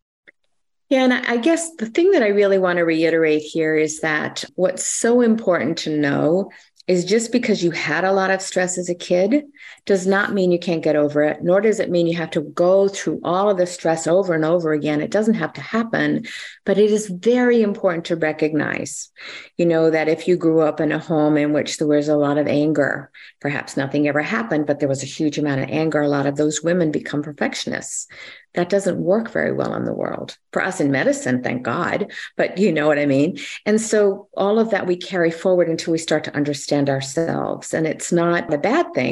Yeah, and I guess the thing that I really want to reiterate here is that what's so important to know is just because you had a lot of stress as a kid does not mean you can't get over it, nor does it mean you have to go through all of the stress over and over again. It doesn't have to happen, but it is very important to recognize, you know, that if you grew up in a home in which there was a lot of anger, perhaps nothing ever happened, but there was a huge amount of anger, a lot of those women become perfectionists. That doesn't work very well in the world. For us in medicine, thank God, but you know what I mean? And so all of that we carry forward until we start to understand ourselves. And it's not a bad thing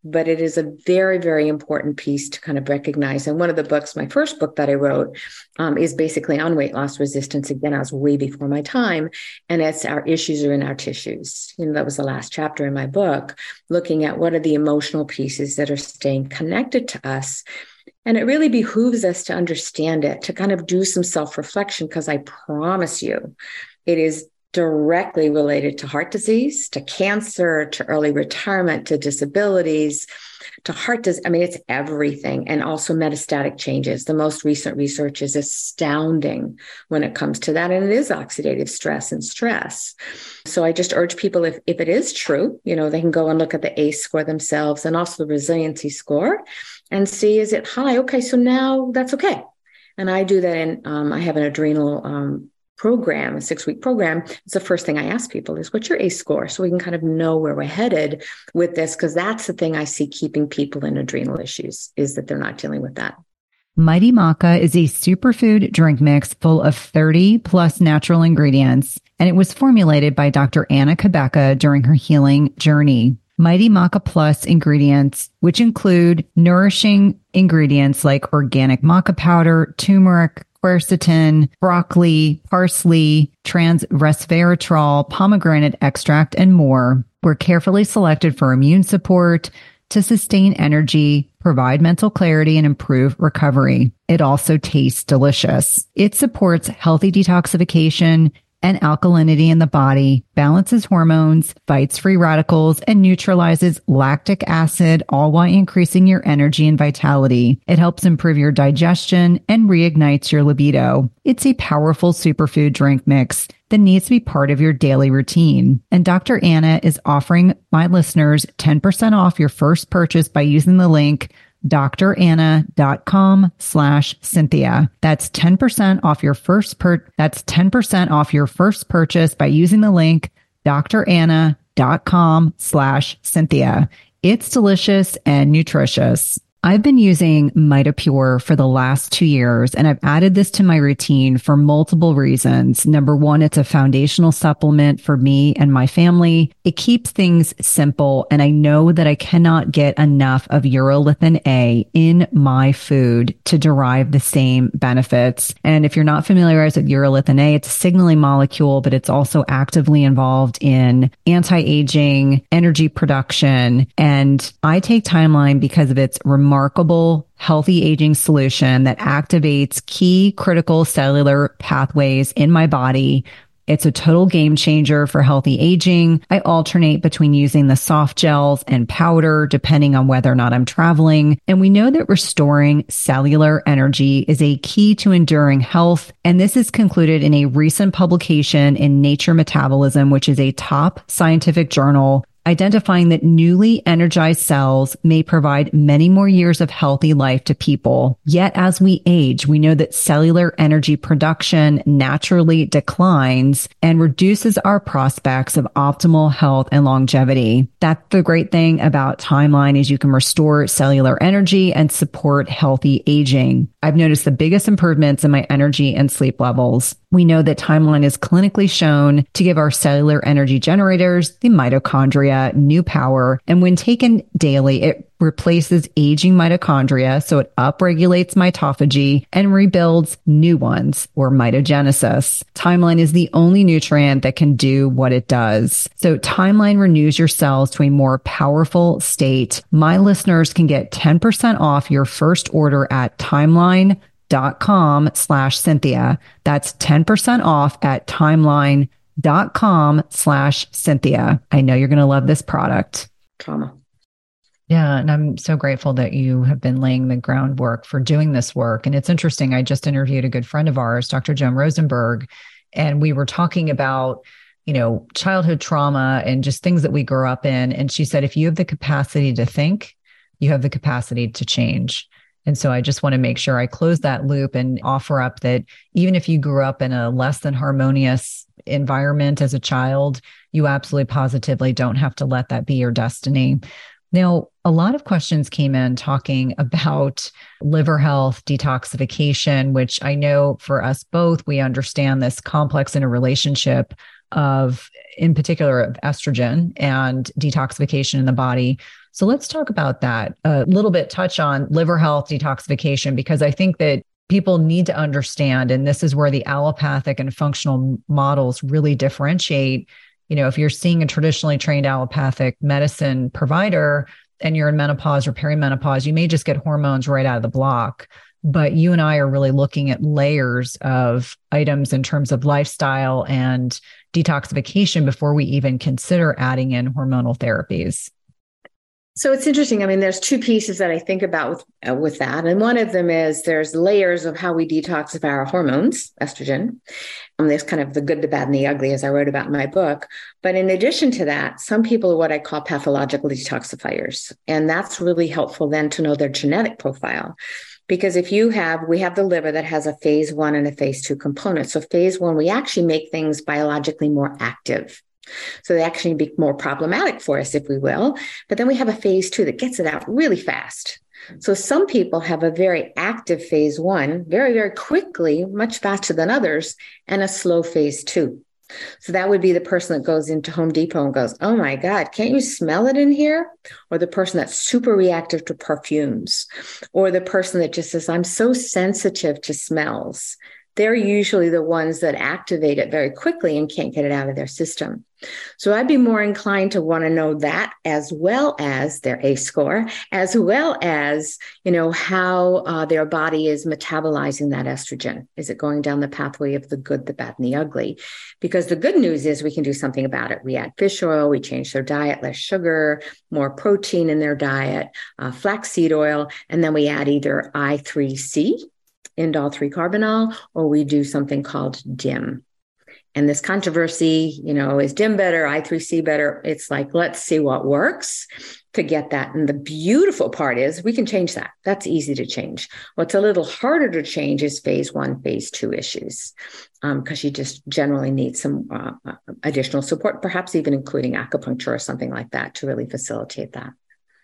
but it is a very, very important piece to kind of recognize. And one of the books, my first book that I wrote, um, is basically on weight loss resistance. Again, I was way before my time. And it's our issues are in our tissues. You know, that was the last chapter in my book, looking at what are the emotional pieces that are staying connected to us. And it really behooves us to understand it, to kind of do some self-reflection, because I promise you, it is directly related to heart disease, to cancer, to early retirement, to disabilities, to heart disease. I mean, it's everything. And also metastatic changes. The most recent research is astounding when it comes to that. And it is oxidative stress and stress. So I just urge people, if, if it is true, you know, they can go and look at the A C E score themselves and also the resiliency score and see, is it high? Okay, so now that's okay. And I do that in, um, I have an adrenal um, program, a six-week program. It's the first thing I ask people is, what's your A C E score? So we can kind of know where we're headed with this, because that's the thing I see keeping people in adrenal issues, is that they're not dealing with that. Mighty Maca is a superfood drink mix full of thirty plus natural ingredients, and it was formulated by Doctor Anna Cabeca during her healing journey. Mighty Maca Plus ingredients, which include nourishing ingredients like organic maca powder, turmeric, quercetin, broccoli, parsley, trans resveratrol, pomegranate extract, and more, were carefully selected for immune support, to sustain energy, provide mental clarity, and improve recovery. It also tastes delicious. It supports healthy detoxification and alkalinity in the body, balances hormones, fights free radicals, and neutralizes lactic acid, all while increasing your energy and vitality. It helps improve your digestion and reignites your libido. It's a powerful superfood drink mix that needs to be part of your daily routine. And Doctor Anna is offering my listeners ten percent off your first purchase by using the link doctoranna.com slash Cynthia. That's ten percent off your first per, that's ten percent off your first purchase by using the link doctoranna.com slash Cynthia. It's delicious and nutritious. I've been using MitoPure for the last two years, and I've added this to my routine for multiple reasons. Number one, it's a foundational supplement for me and my family. It keeps things simple, and I know that I cannot get enough of urolithin A in my food to derive the same benefits. And if you're not familiarized with urolithin A, it's a signaling molecule, but it's also actively involved in anti-aging, energy production. And I take Timeline because of its remarkable remarkable healthy aging solution that activates key critical cellular pathways in my body. It's a total game changer for healthy aging. I alternate between using the soft gels and powder depending on whether or not I'm traveling. And we know that restoring cellular energy is a key to enduring health. And this is concluded in a recent publication in Nature Metabolism, which is a top scientific journal, identifying that newly energized cells may provide many more years of healthy life to people. Yet as we age, we know that cellular energy production naturally declines and reduces our prospects of optimal health and longevity. That's the great thing about Timeline, is you can restore cellular energy and support healthy aging. I've noticed the biggest improvements in my energy and sleep levels. We know that Timeline is clinically shown to give our cellular energy generators, the mitochondria, new power. And when taken daily, it replaces aging mitochondria, so it upregulates mitophagy and rebuilds new ones, or mitogenesis. Timeline is the only nutrient that can do what it does. So Timeline renews your cells to a more powerful state. My listeners can get ten percent off your first order at timeline dot com slash Cynthia. That's ten percent off at timeline dot com slash Cynthia. I know you're going to love this product. Trauma. Yeah. And I'm so grateful that you have been laying the groundwork for doing this work. And it's interesting. I just interviewed a good friend of ours, Doctor Joan Rosenberg, and we were talking about, you know, childhood trauma and just things that we grew up in. And she said, if you have the capacity to think, you have the capacity to change. And so I just want to make sure I close that loop and offer up that even if you grew up in a less than harmonious environment as a child, you absolutely positively don't have to let that be your destiny. Now, a lot of questions came in talking about liver health, detoxification, which I know for us both, we understand this complex interrelationship of, in particular, of estrogen and detoxification in the body. So let's talk about that a little bit, touch on liver health detoxification, because I think that people need to understand, and this is where the allopathic and functional models really differentiate. You know, if you're seeing a traditionally trained allopathic medicine provider and you're in menopause or perimenopause, you may just get hormones right out of the block. But you and I are really looking at layers of items in terms of lifestyle and detoxification before we even consider adding in hormonal therapies. So it's interesting. I mean, there's two pieces that I think about with, uh, with that. And one of them is there's layers of how we detoxify our hormones, estrogen. Um, there's kind of the good, the bad, and the ugly, as I wrote about in my book. But in addition to that, some people are what I call pathological detoxifiers. And that's really helpful then to know their genetic profile. Because if you have, we have the liver that has a phase one and a phase two component. So phase one, we actually make things biologically more active. So they actually be more problematic for us, if we will. But then we have a phase two that gets it out really fast. So some people have a very active phase one, very, very quickly, much faster than others, and a slow phase two. So that would be the person that goes into Home Depot and goes, oh my God, can't you smell it in here? Or the person that's super reactive to perfumes, or the person that just says, I'm so sensitive to smells. They're usually the ones that activate it very quickly and can't get it out of their system. So I'd be more inclined to want to know that, as well as their A C E score, as well as, you know, how uh, their body is metabolizing that estrogen. Is it going down the pathway of the good, the bad, and the ugly? Because the good news is we can do something about it. We add fish oil, we change their diet, less sugar, more protein in their diet, uh, flaxseed oil, and then we add either I three C, indole three carbinol, or we do something called D I M. And this controversy, you know, is D I M better, I three C better? It's like, let's see what works to get that. And the beautiful part is we can change that. That's easy to change. What's a little harder to change is phase one, phase two issues, because um, you just generally need some uh, additional support, perhaps even including acupuncture or something like that to really facilitate that.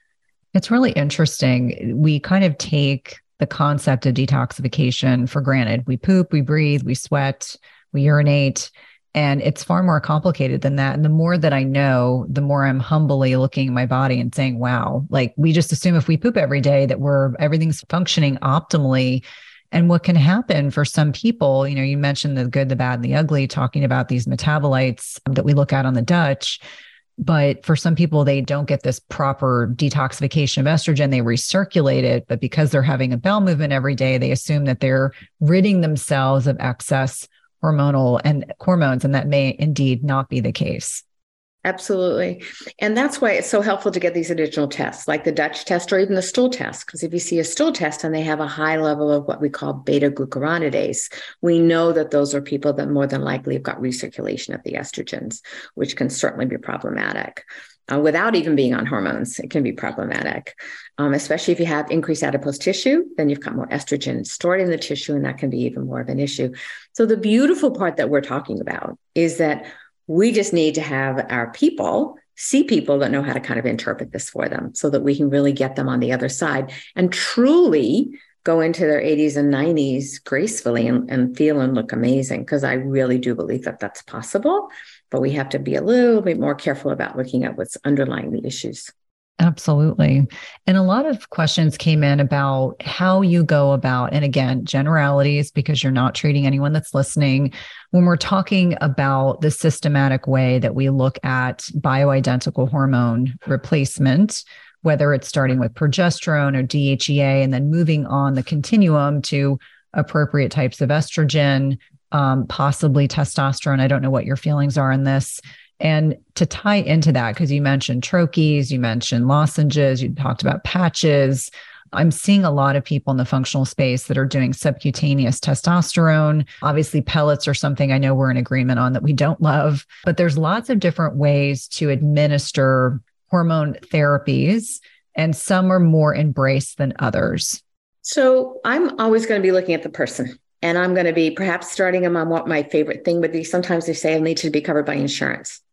It's really interesting. We kind of take the concept of detoxification for granted. We poop, we breathe, we sweat, we urinate, and it's far more complicated than that. And the more that I know, the more I'm humbly looking at my body and saying, wow, like we just assume if we poop every day that we're everything's functioning optimally. And what can happen for some people, you know, you mentioned the good, the bad, and the ugly, talking about these metabolites that we look at on the Dutch. But for some people, they don't get this proper detoxification of estrogen. They recirculate it, but because they're having a bowel movement every day, they assume that they're ridding themselves of excess hormonal and hormones, and that may indeed not be the case. Absolutely. And that's why it's so helpful to get these additional tests, like the Dutch test or even the stool test. Because if you see a stool test and they have a high level of what we call beta glucuronidase, we know that those are people that more than likely have got recirculation of the estrogens, which can certainly be problematic. Uh, without even being on hormones, it can be problematic, um, especially if you have increased adipose tissue, then you've got more estrogen stored in the tissue, and that can be even more of an issue. So the beautiful part that we're talking about is that we just need to have our people see people that know how to kind of interpret this for them so that we can really get them on the other side and truly go into their eighties and nineties gracefully and, and feel and look amazing. Because I really do believe that that's possible, but we have to be a little bit more careful about looking at what's underlying the issues. Absolutely. And a lot of questions came in about how you go about, and again, generalities, because you're not treating anyone that's listening. When we're talking about the systematic way that we look at bioidentical hormone replacement, whether it's starting with progesterone or D H E A, and then moving on the continuum to appropriate types of estrogen, um, possibly testosterone. I don't know what your feelings are on this. And to tie into that, because you mentioned troches, you mentioned lozenges, you talked about patches. I'm seeing a lot of people in the functional space that are doing subcutaneous testosterone. Obviously, pellets are something I know we're in agreement on that we don't love, but there's lots of different ways to administer hormone therapies, and some are more embraced than others. So I'm always going to be looking at the person. And I'm going to be perhaps starting them on what my favorite thing would be. Sometimes they say I need to be covered by insurance.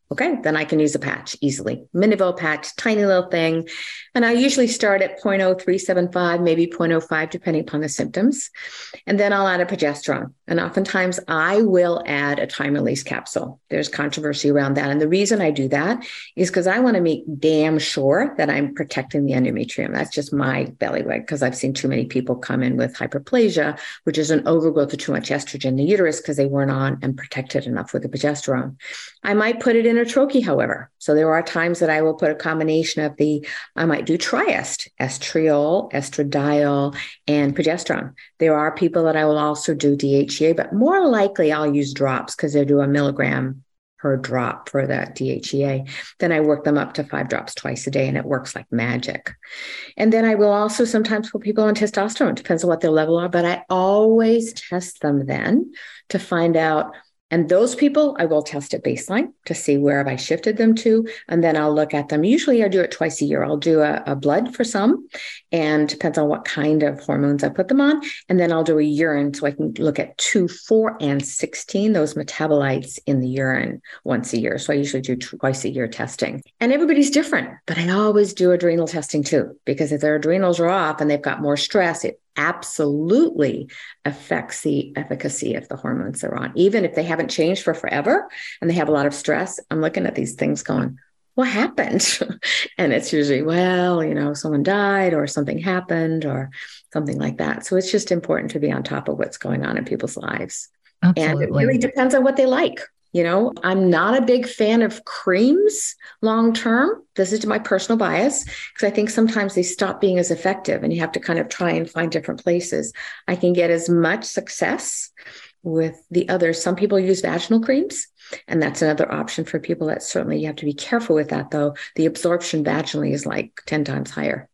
Okay, then I can use a patch easily. Miniville patch, tiny little thing. And I usually start at zero point zero three seven five, maybe zero point zero five, depending upon the symptoms. And then I'll add a progesterone. And oftentimes I will add a time release capsule. There's controversy around that. And the reason I do that is because I want to make damn sure that I'm protecting the endometrium. That's just my bellywag, because I've seen too many people come in with hyperplasia, which is an overgrowth of too much estrogen in the uterus because they weren't on and protected enough with the progesterone. I might put it in a troche, however. So there are times that I will put a combination of the, I might do Triest, estriol, estradiol, and progesterone. There are people that I will also do D H E A, but more likely I'll use drops because they do a milligram per drop for that D H E A. Then I work them up to five drops twice a day, and it works like magic. And then I will also sometimes put people on testosterone. It depends on what their level are, but I always test them then to find out. And those people, I will test at baseline to see where have I shifted them to. And then I'll look at them. Usually I do it twice a year. I'll do a, a blood for some, and depends on what kind of hormones I put them on. And then I'll do a urine so I can look at two, four, and sixteen, those metabolites in the urine once a year. So I usually do twice a year testing. And everybody's different, but I always do adrenal testing too, because if their adrenals are off and they've got more stress, it absolutely affects the efficacy of the hormones they're on. Even if they haven't changed for forever and they have a lot of stress, I'm looking at these things going, what happened? And it's usually, well, you know, someone died or something happened or something like that. So it's just important to be on top of what's going on in people's lives. Absolutely. And it really depends on what they like. You know, I'm not a big fan of creams long-term. This is my personal bias, because I think sometimes they stop being as effective and you have to kind of try and find different places. I can get as much success with the others. Some people use vaginal creams, and that's another option for people. That certainly you have to be careful with that, though. The absorption vaginally is like ten times higher.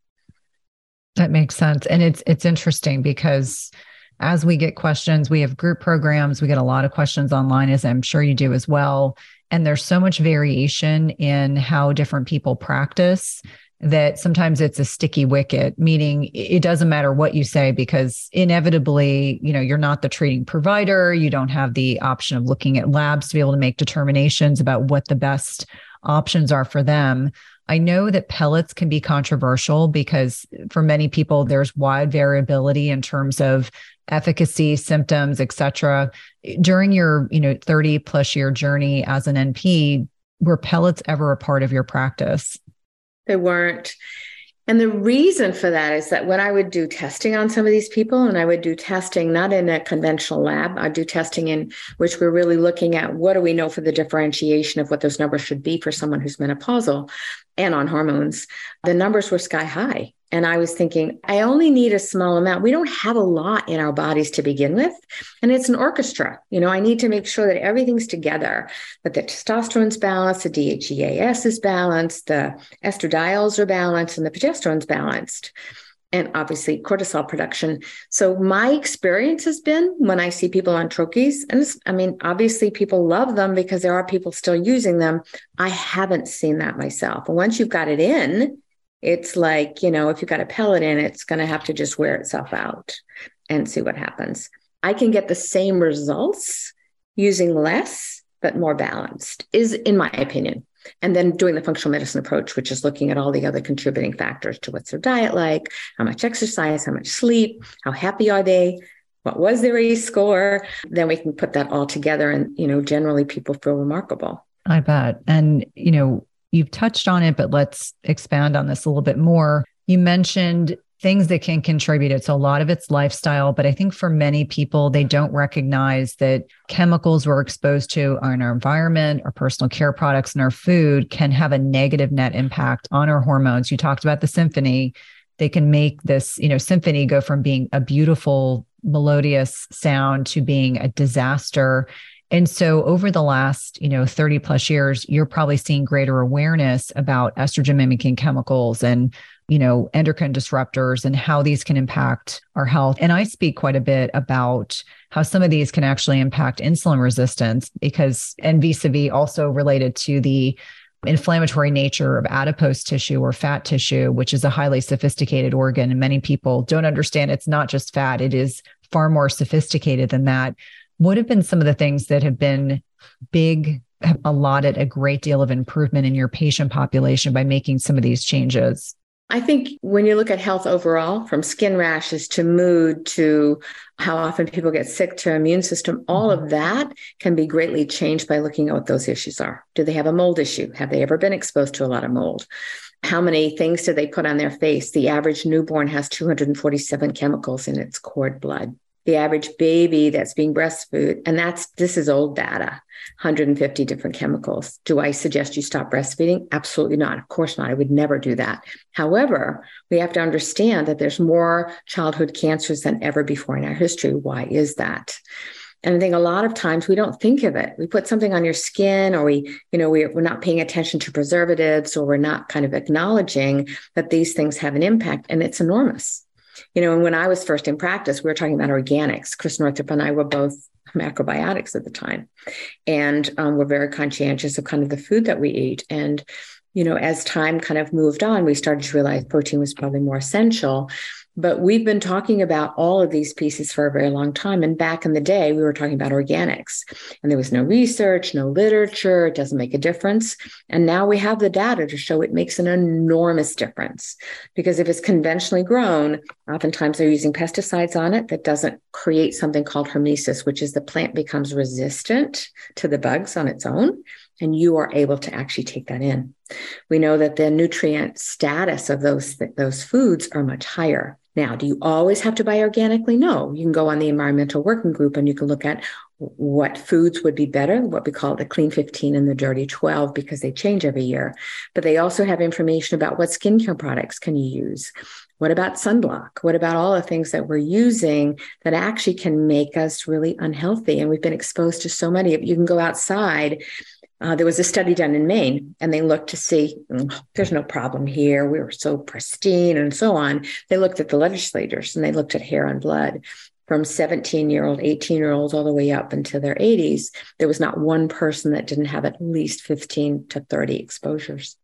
That makes sense. And it's it's interesting because as we get questions, we have group programs, we get a lot of questions online, as I'm sure you do as well. And there's so much variation in how different people practice that sometimes it's a sticky wicket, meaning it doesn't matter what you say, because inevitably, you know, you're not the treating provider. You don't have the option of looking at labs to be able to make determinations about what the best options are for them. I know that pellets can be controversial because for many people, there's wide variability in terms of efficacy, symptoms, et cetera. During your, you know, thirty plus year journey as an N P, were pellets ever a part of your practice? They weren't. And the reason for that is that when I would do testing on some of these people, and I would do testing not in a conventional lab, I'd do testing in which we're really looking at what do we know for the differentiation of what those numbers should be for someone who's menopausal and on hormones. The numbers were sky high. And I was thinking, I only need a small amount. We don't have a lot in our bodies to begin with. And it's an orchestra. You know, I need to make sure that everything's together, that the testosterone's balanced, the D H E A S is balanced, the estradiols are balanced, and the progesterone's balanced. And obviously cortisol production. So my experience has been when I see people on troches, and this, I mean, obviously people love them because there are people still using them. I haven't seen that myself. And once you've got it in, it's like, you know, if you've got a pellet in, it's going to have to just wear itself out and see what happens. I can get the same results using less, but more balanced, is in my opinion. And then doing the functional medicine approach, which is looking at all the other contributing factors to what's their diet like, how much exercise, how much sleep, how happy are they, what was their A C E score. Then we can put that all together. And, you know, generally people feel remarkable. I bet. And, you know, you've touched on it, but let's expand on this a little bit more. You mentioned things that can contribute it. So a lot of it's lifestyle, but I think for many people, they don't recognize that chemicals we're exposed to in our environment, our personal care products, and our food can have a negative net impact on our hormones. You talked about the symphony. They can make this, you know, symphony go from being a beautiful, melodious sound to being a disaster. And so over the last, you know, thirty plus years, you're probably seeing greater awareness about estrogen mimicking chemicals and, you know, endocrine disruptors and how these can impact our health. And I speak quite a bit about how some of these can actually impact insulin resistance because, and vis-a-vis also related to the inflammatory nature of adipose tissue or fat tissue, which is a highly sophisticated organ. And many people don't understand it's not just fat. It is far more sophisticated than that. What have been some of the things that have been big have allotted a great deal of improvement in your patient population by making some of these changes? I think when you look at health overall, from skin rashes to mood to how often people get sick to immune system, all of that can be greatly changed by looking at what those issues are. Do they have a mold issue? Have they ever been exposed to a lot of mold? How many things do they put on their face? The average newborn has two hundred forty-seven chemicals in its cord blood. The average baby that's being breastfed, and that's, this is old data, one hundred fifty different chemicals. Do I suggest you stop breastfeeding? Absolutely not. Of course not. I would never do that. However, we have to understand that there's more childhood cancers than ever before in our history. Why is that? And I think a lot of times we don't think of it. We put something on your skin, or we, you know, we're, we're not paying attention to preservatives, or we're not kind of acknowledging that these things have an impact, and it's enormous. You know, and when I was first in practice, we were talking about organics. Chris Northrup and I were both macrobiotics at the time, and um, we're very conscientious of kind of the food that we eat. And, you know, as time kind of moved on, we started to realize protein was probably more essential. But we've been talking about all of these pieces for a very long time. And back in the day, we were talking about organics, and there was no research, no literature. It doesn't make a difference. And now we have the data to show it makes an enormous difference, because if it's conventionally grown, oftentimes they're using pesticides on it that doesn't create something called hormesis, which is the plant becomes resistant to the bugs on its own, and you are able to actually take that in. We know that the nutrient status of those, those foods are much higher. Now, do you always have to buy organically? No. You can go on the environmental working group and you can look at what foods would be better, what we call the clean fifteen and the dirty twelve, because they change every year. But they also have information about what skincare products can you use. What about sunblock? What about all the things that we're using that actually can make us really unhealthy? And we've been exposed to so many. You can go outside. Uh, there was a study done in Maine, and they looked to see, mm, there's no problem here. We were so pristine and so on. They looked at the legislators, and they looked at hair and blood from seventeen-year-old, eighteen-year-olds all the way up into their eighties. There was not one person that didn't have at least fifteen to thirty exposures.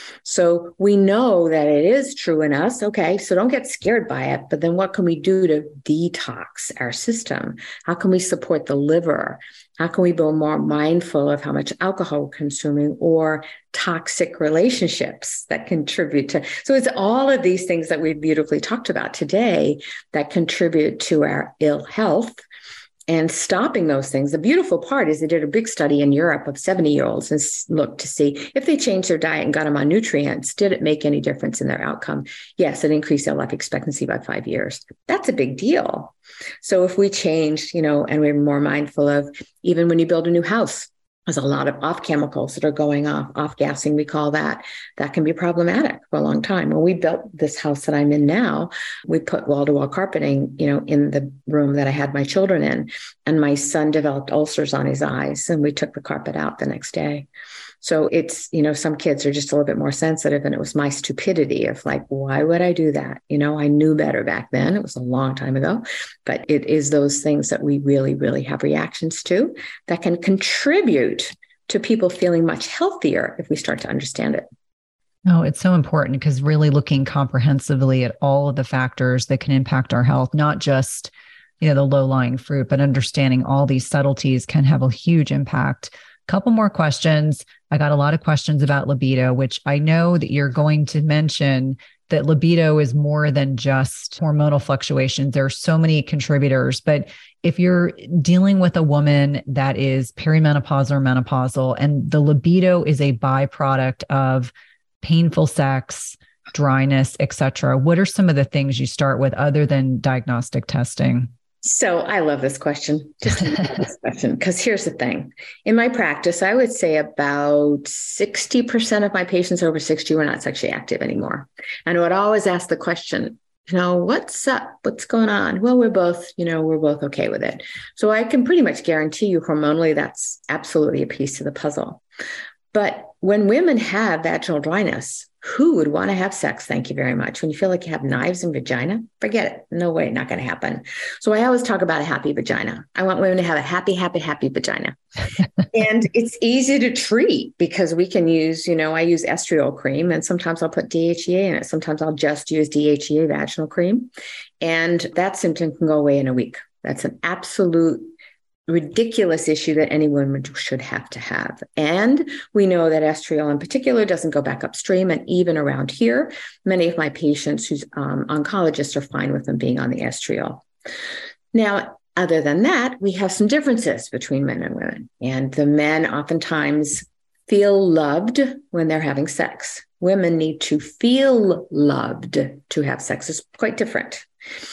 So we know that it is true in us. Okay, so don't get scared by it. But then what can we do to detox our system? How can we support the liver? How can we be more mindful of how much alcohol we're consuming, or toxic relationships that contribute to? So it's all of these things that we've beautifully talked about today that contribute to our ill health, and stopping those things. The beautiful part is they did a big study in Europe of seventy-year-olds and looked to see if they changed their diet and got them on nutrients, did it make any difference in their outcome? Yes, it increased their life expectancy by five years. That's a big deal. So if we changed, you know, and we're more mindful of, even when you build a new house, there's a lot of off chemicals that are going off, off gassing, we call that. That can be problematic for a long time. When we built this house that I'm in now, we put wall-to-wall carpeting, you know, in the room that I had my children in, and my son developed ulcers on his eyes, and we took the carpet out the next day. So it's, you know, some kids are just a little bit more sensitive, and it was my stupidity of like, why would I do that? You know, I knew better back then. It was a long time ago, but it is those things that we really, really have reactions to that can contribute to people feeling much healthier if we start to understand it. Oh, it's so important, because really looking comprehensively at all of the factors that can impact our health, not just, you know, the low-lying fruit, but understanding all these subtleties can have a huge impact. Couple more questions. I got a lot of questions about libido, which I know that you're going to mention that libido is more than just hormonal fluctuations. There are so many contributors, but if you're dealing with a woman that is perimenopausal or menopausal, and the libido is a byproduct of painful sex, dryness, et cetera, what are some of the things you start with other than diagnostic testing? So I love this question, just love this question, because here's the thing. In my practice, I would say about sixty percent of my patients over sixty were not sexually active anymore. And I would always ask the question, you know, what's up? What's going on? Well, we're both, you know, we're both okay with it. So I can pretty much guarantee you hormonally, that's absolutely a piece of the puzzle. But when women have vaginal dryness, who would want to have sex? Thank you very much. When you feel like you have knives in vagina, forget it. No way, not going to happen. So I always talk about a happy vagina. I want women to have a happy, happy, happy vagina. And it's easy to treat because we can use, you know, I use estriol cream, and sometimes I'll put D H E A in it. Sometimes I'll just use D H E A vaginal cream. And that symptom can go away in a week. That's an absolute ridiculous issue that any woman should have to have. And we know that estriol in particular doesn't go back upstream. And even around here, many of my patients whose um, oncologists are fine with them being on the estriol. Now, other than that, we have some differences between men and women. And the men oftentimes feel loved when they're having sex. Women need to feel loved to have sex. It's quite different.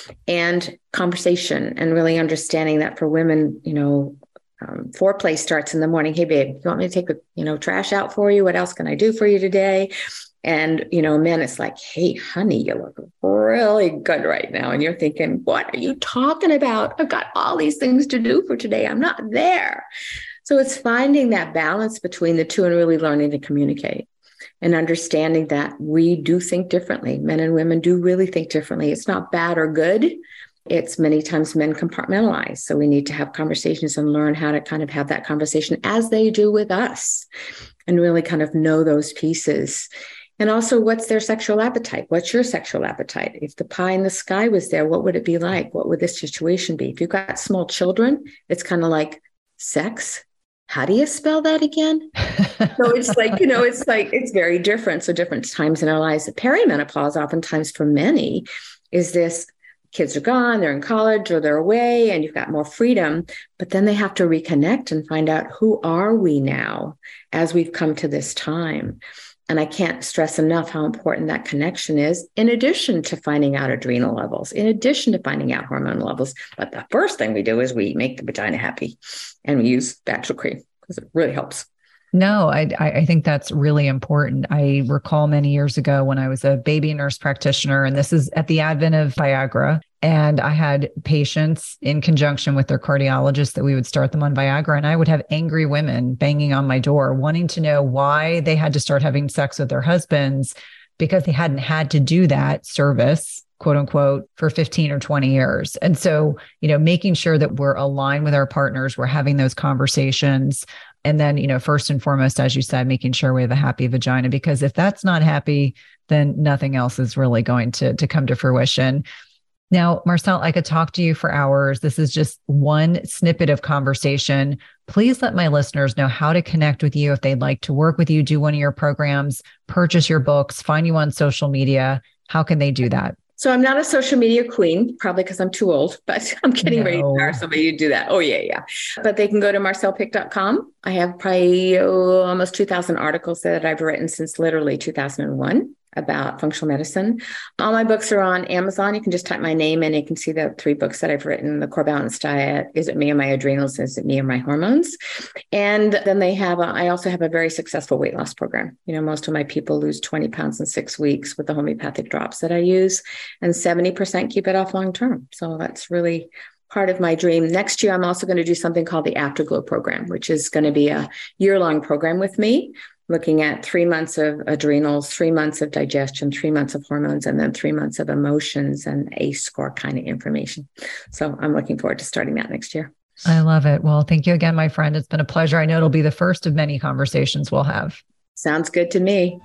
And conversation and really understanding that for women, you know, um, foreplay starts in the morning. Hey, babe, you want me to take the, you know, trash out for you? What else can I do for you today? And, you know, men, it's like, hey, honey, you look really good right now. And you're thinking, what are you talking about? I've got all these things to do for today. I'm not there. So it's finding that balance between the two and really learning to communicate and understanding that we do think differently. Men and women do really think differently. It's not bad or good. It's many times men compartmentalize. So we need to have conversations and learn how to kind of have that conversation as they do with us and really kind of know those pieces. And also, what's their sexual appetite? What's your sexual appetite? If the pie in the sky was there, what would it be like? What would this situation be? If you've got small children, it's kind of like sex. How do you spell that again? So it's like, you know, it's like, it's very different. So different times in our lives. The perimenopause, oftentimes for many, is this kids are gone, they're in college or they're away and you've got more freedom, but then they have to reconnect and find out, who are we now as we've come to this time? And I can't stress enough how important that connection is, in addition to finding out adrenal levels, in addition to finding out hormone levels. But the first thing we do is we make the vagina happy and we use Bachelor Cream because it really helps. No, I, I think that's really important. I recall many years ago when I was a baby nurse practitioner, and this is at the advent of Viagra. And I had patients in conjunction with their cardiologist that we would start them on Viagra. And I would have angry women banging on my door, wanting to know why they had to start having sex with their husbands because they hadn't had to do that service, quote unquote, for fifteen or twenty years. And so, you know, making sure that we're aligned with our partners, we're having those conversations. And then, you know, first and foremost, as you said, making sure we have a happy vagina, because if that's not happy, then nothing else is really going to, to come to fruition. Now, Marcelle, I could talk to you for hours. This is just one snippet of conversation. Please let my listeners know how to connect with you if they'd like to work with you, do one of your programs, purchase your books, find you on social media. How can they do that? So I'm not a social media queen, probably because I'm too old, but I'm getting no. ready to hire somebody to do that. Oh, yeah, yeah. But they can go to marcelle pick dot com. I have probably oh, almost two thousand articles that I've written since literally two thousand one about functional medicine. All my books are on Amazon. You can just type my name in. You can see the three books that I've written: The Core Balance Diet, Is It Me and My Adrenals? Is It Me and My Hormones? And then they have, a, I also have a very successful weight loss program. You know, most of my people lose twenty pounds in six weeks with the homeopathic drops that I use, and seventy percent keep it off long-term. So that's really part of my dream. Next year, I'm also going to do something called the Afterglow program, which is going to be a year-long program with me, looking at three months of adrenals, three months of digestion, three months of hormones, and then three months of emotions and A C E score kind of information. So I'm looking forward to starting that next year. I love it. Well, thank you again, my friend. It's been a pleasure. I know it'll be the first of many conversations we'll have. Sounds good to me.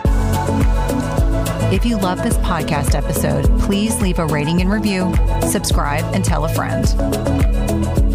If you love this podcast episode, please leave a rating and review, subscribe, and tell a friend.